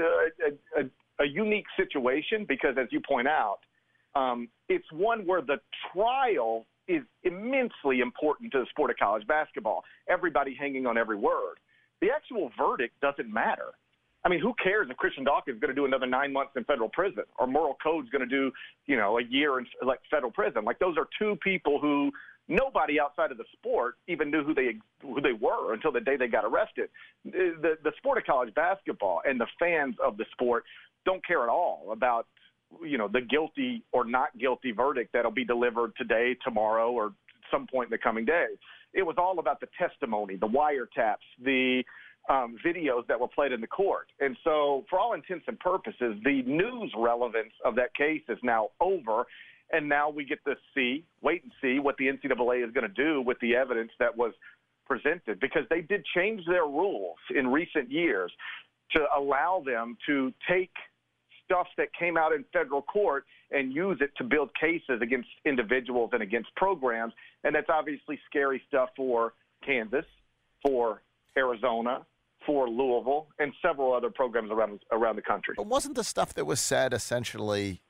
a unique situation because, as you point out, it's one where the trial is immensely important to the sport of college basketball, everybody hanging on every word. The actual verdict doesn't matter. I mean, who cares if Christian Dawkins is going to do another 9 months in federal prison or Merle Code's going to do, a year in federal prison? Those are two people who nobody outside of the sport even knew who they were until the day they got arrested. The sport of college basketball and the fans of the sport don't care at all about, the guilty or not guilty verdict that'll be delivered today, tomorrow, or some point in the coming days. It was all about the testimony, the wiretaps, the videos that were played in the court. And so for all intents and purposes, the news relevance of that case is now over. And now we get to wait and see what the NCAA is going to do with the evidence that was presented, because they did change their rules in recent years to allow them to take stuff that came out in federal court and use it to build cases against individuals and against programs. And that's obviously scary stuff for Kansas, for Arizona, for Louisville, and several other programs around the country. But wasn't the stuff that was said essentially,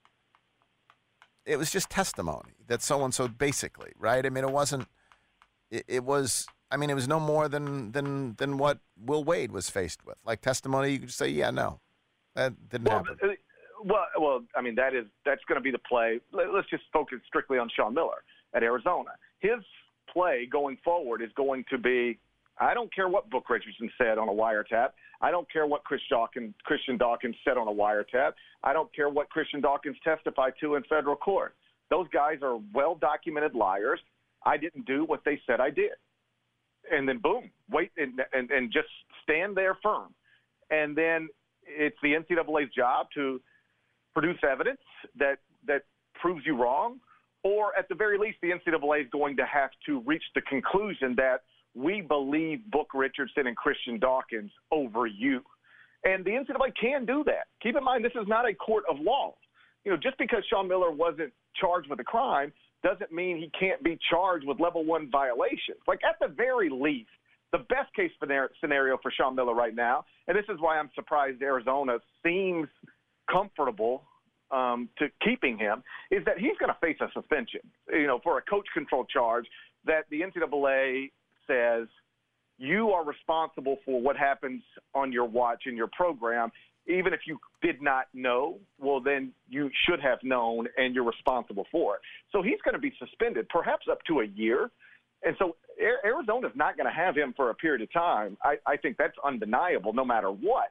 it was just testimony that so-and-so basically, right? I mean, it wasn't, it was no more than what Will Wade was faced with. Like testimony, you could just say, yeah, no, that didn't happen. Well, I mean, that's going to be the play. Let's just focus strictly on Sean Miller at Arizona. His play going forward is going to be, I don't care what Book Richardson said on a wiretap. I don't care what Christian Dawkins said on a wiretap. I don't care what Christian Dawkins testified to in federal court. Those guys are well-documented liars. I didn't do what they said I did. And then, boom, wait and just stand there firm. And then it's the NCAA's job to produce evidence that proves you wrong, or at the very least, the NCAA is going to have to reach the conclusion that we believe Book Richardson and Christian Dawkins over you. And the NCAA can do that. Keep in mind, this is not a court of law. Just because Sean Miller wasn't charged with a crime doesn't mean he can't be charged with level 1 violations. At the very least, the best case scenario for Sean Miller right now, and this is why I'm surprised Arizona seems comfortable to keeping him, is that he's going to face a suspension, for a coach-controlled charge that the NCAA says you are responsible for what happens on your watch in your program. Even if you did not know, well, then you should have known and you're responsible for it. So he's going to be suspended, perhaps up to a year. And so Arizona's not going to have him for a period of time. I think that's undeniable no matter what,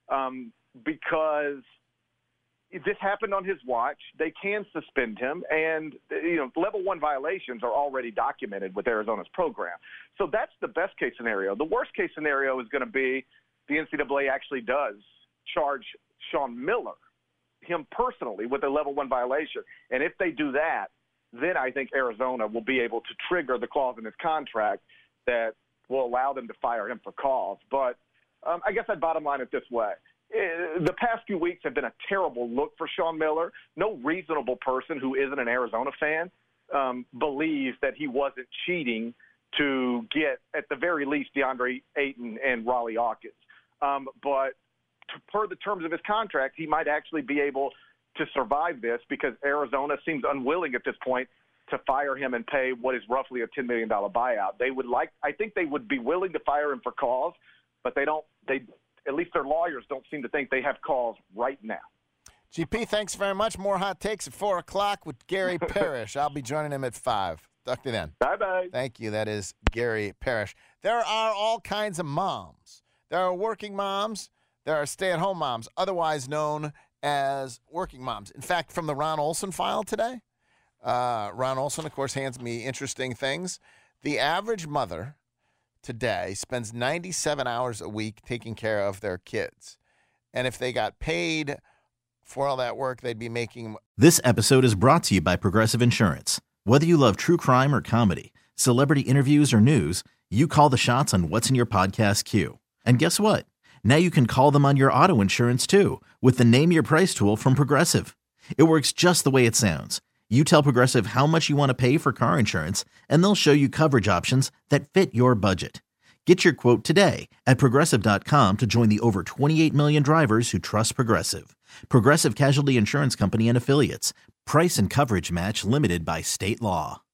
because if this happened on his watch, they can suspend him. And, level 1 violations are already documented with Arizona's program. So that's the best case scenario. The worst case scenario is going to be the NCAA actually does charge Sean Miller, him personally, with a level 1 violation. And if they do that, then I think Arizona will be able to trigger the clause in his contract that will allow them to fire him for cause. But I guess I'd bottom line it this way. The past few weeks have been a terrible look for Sean Miller. No reasonable person who isn't an Arizona fan believes that he wasn't cheating to get, at the very least, DeAndre Ayton and Raleigh Hawkins. But per the terms of his contract, he might actually be able to survive this because Arizona seems unwilling at this point to fire him and pay what is roughly a $10 million buyout. I think they would be willing to fire him for cause, but at least their lawyers don't seem to think they have cause right now. GP, thanks very much. More hot takes at 4 o'clock with Gary Parrish. I'll be joining him at 5. Talk to you then. Bye-bye. Thank you. That is Gary Parrish. There are all kinds of moms. There are working moms. There are stay-at-home moms, otherwise known as working moms. In fact, from the Ron Olson file today, Ron Olson, of course, hands me interesting things. The average mother today spends 97 hours a week taking care of their kids. And if they got paid for all that work, they'd be making. This episode is brought to you by Progressive Insurance. Whether you love true crime or comedy, celebrity interviews or news, you call the shots on what's in your podcast queue. And guess what? Now you can call them on your auto insurance too with the Name Your Price tool from Progressive. It works just the way it sounds. You tell Progressive how much you want to pay for car insurance, and they'll show you coverage options that fit your budget. Get your quote today at Progressive.com to join the over 28 million drivers who trust Progressive. Progressive Casualty Insurance Company and Affiliates. Price and coverage match limited by state law.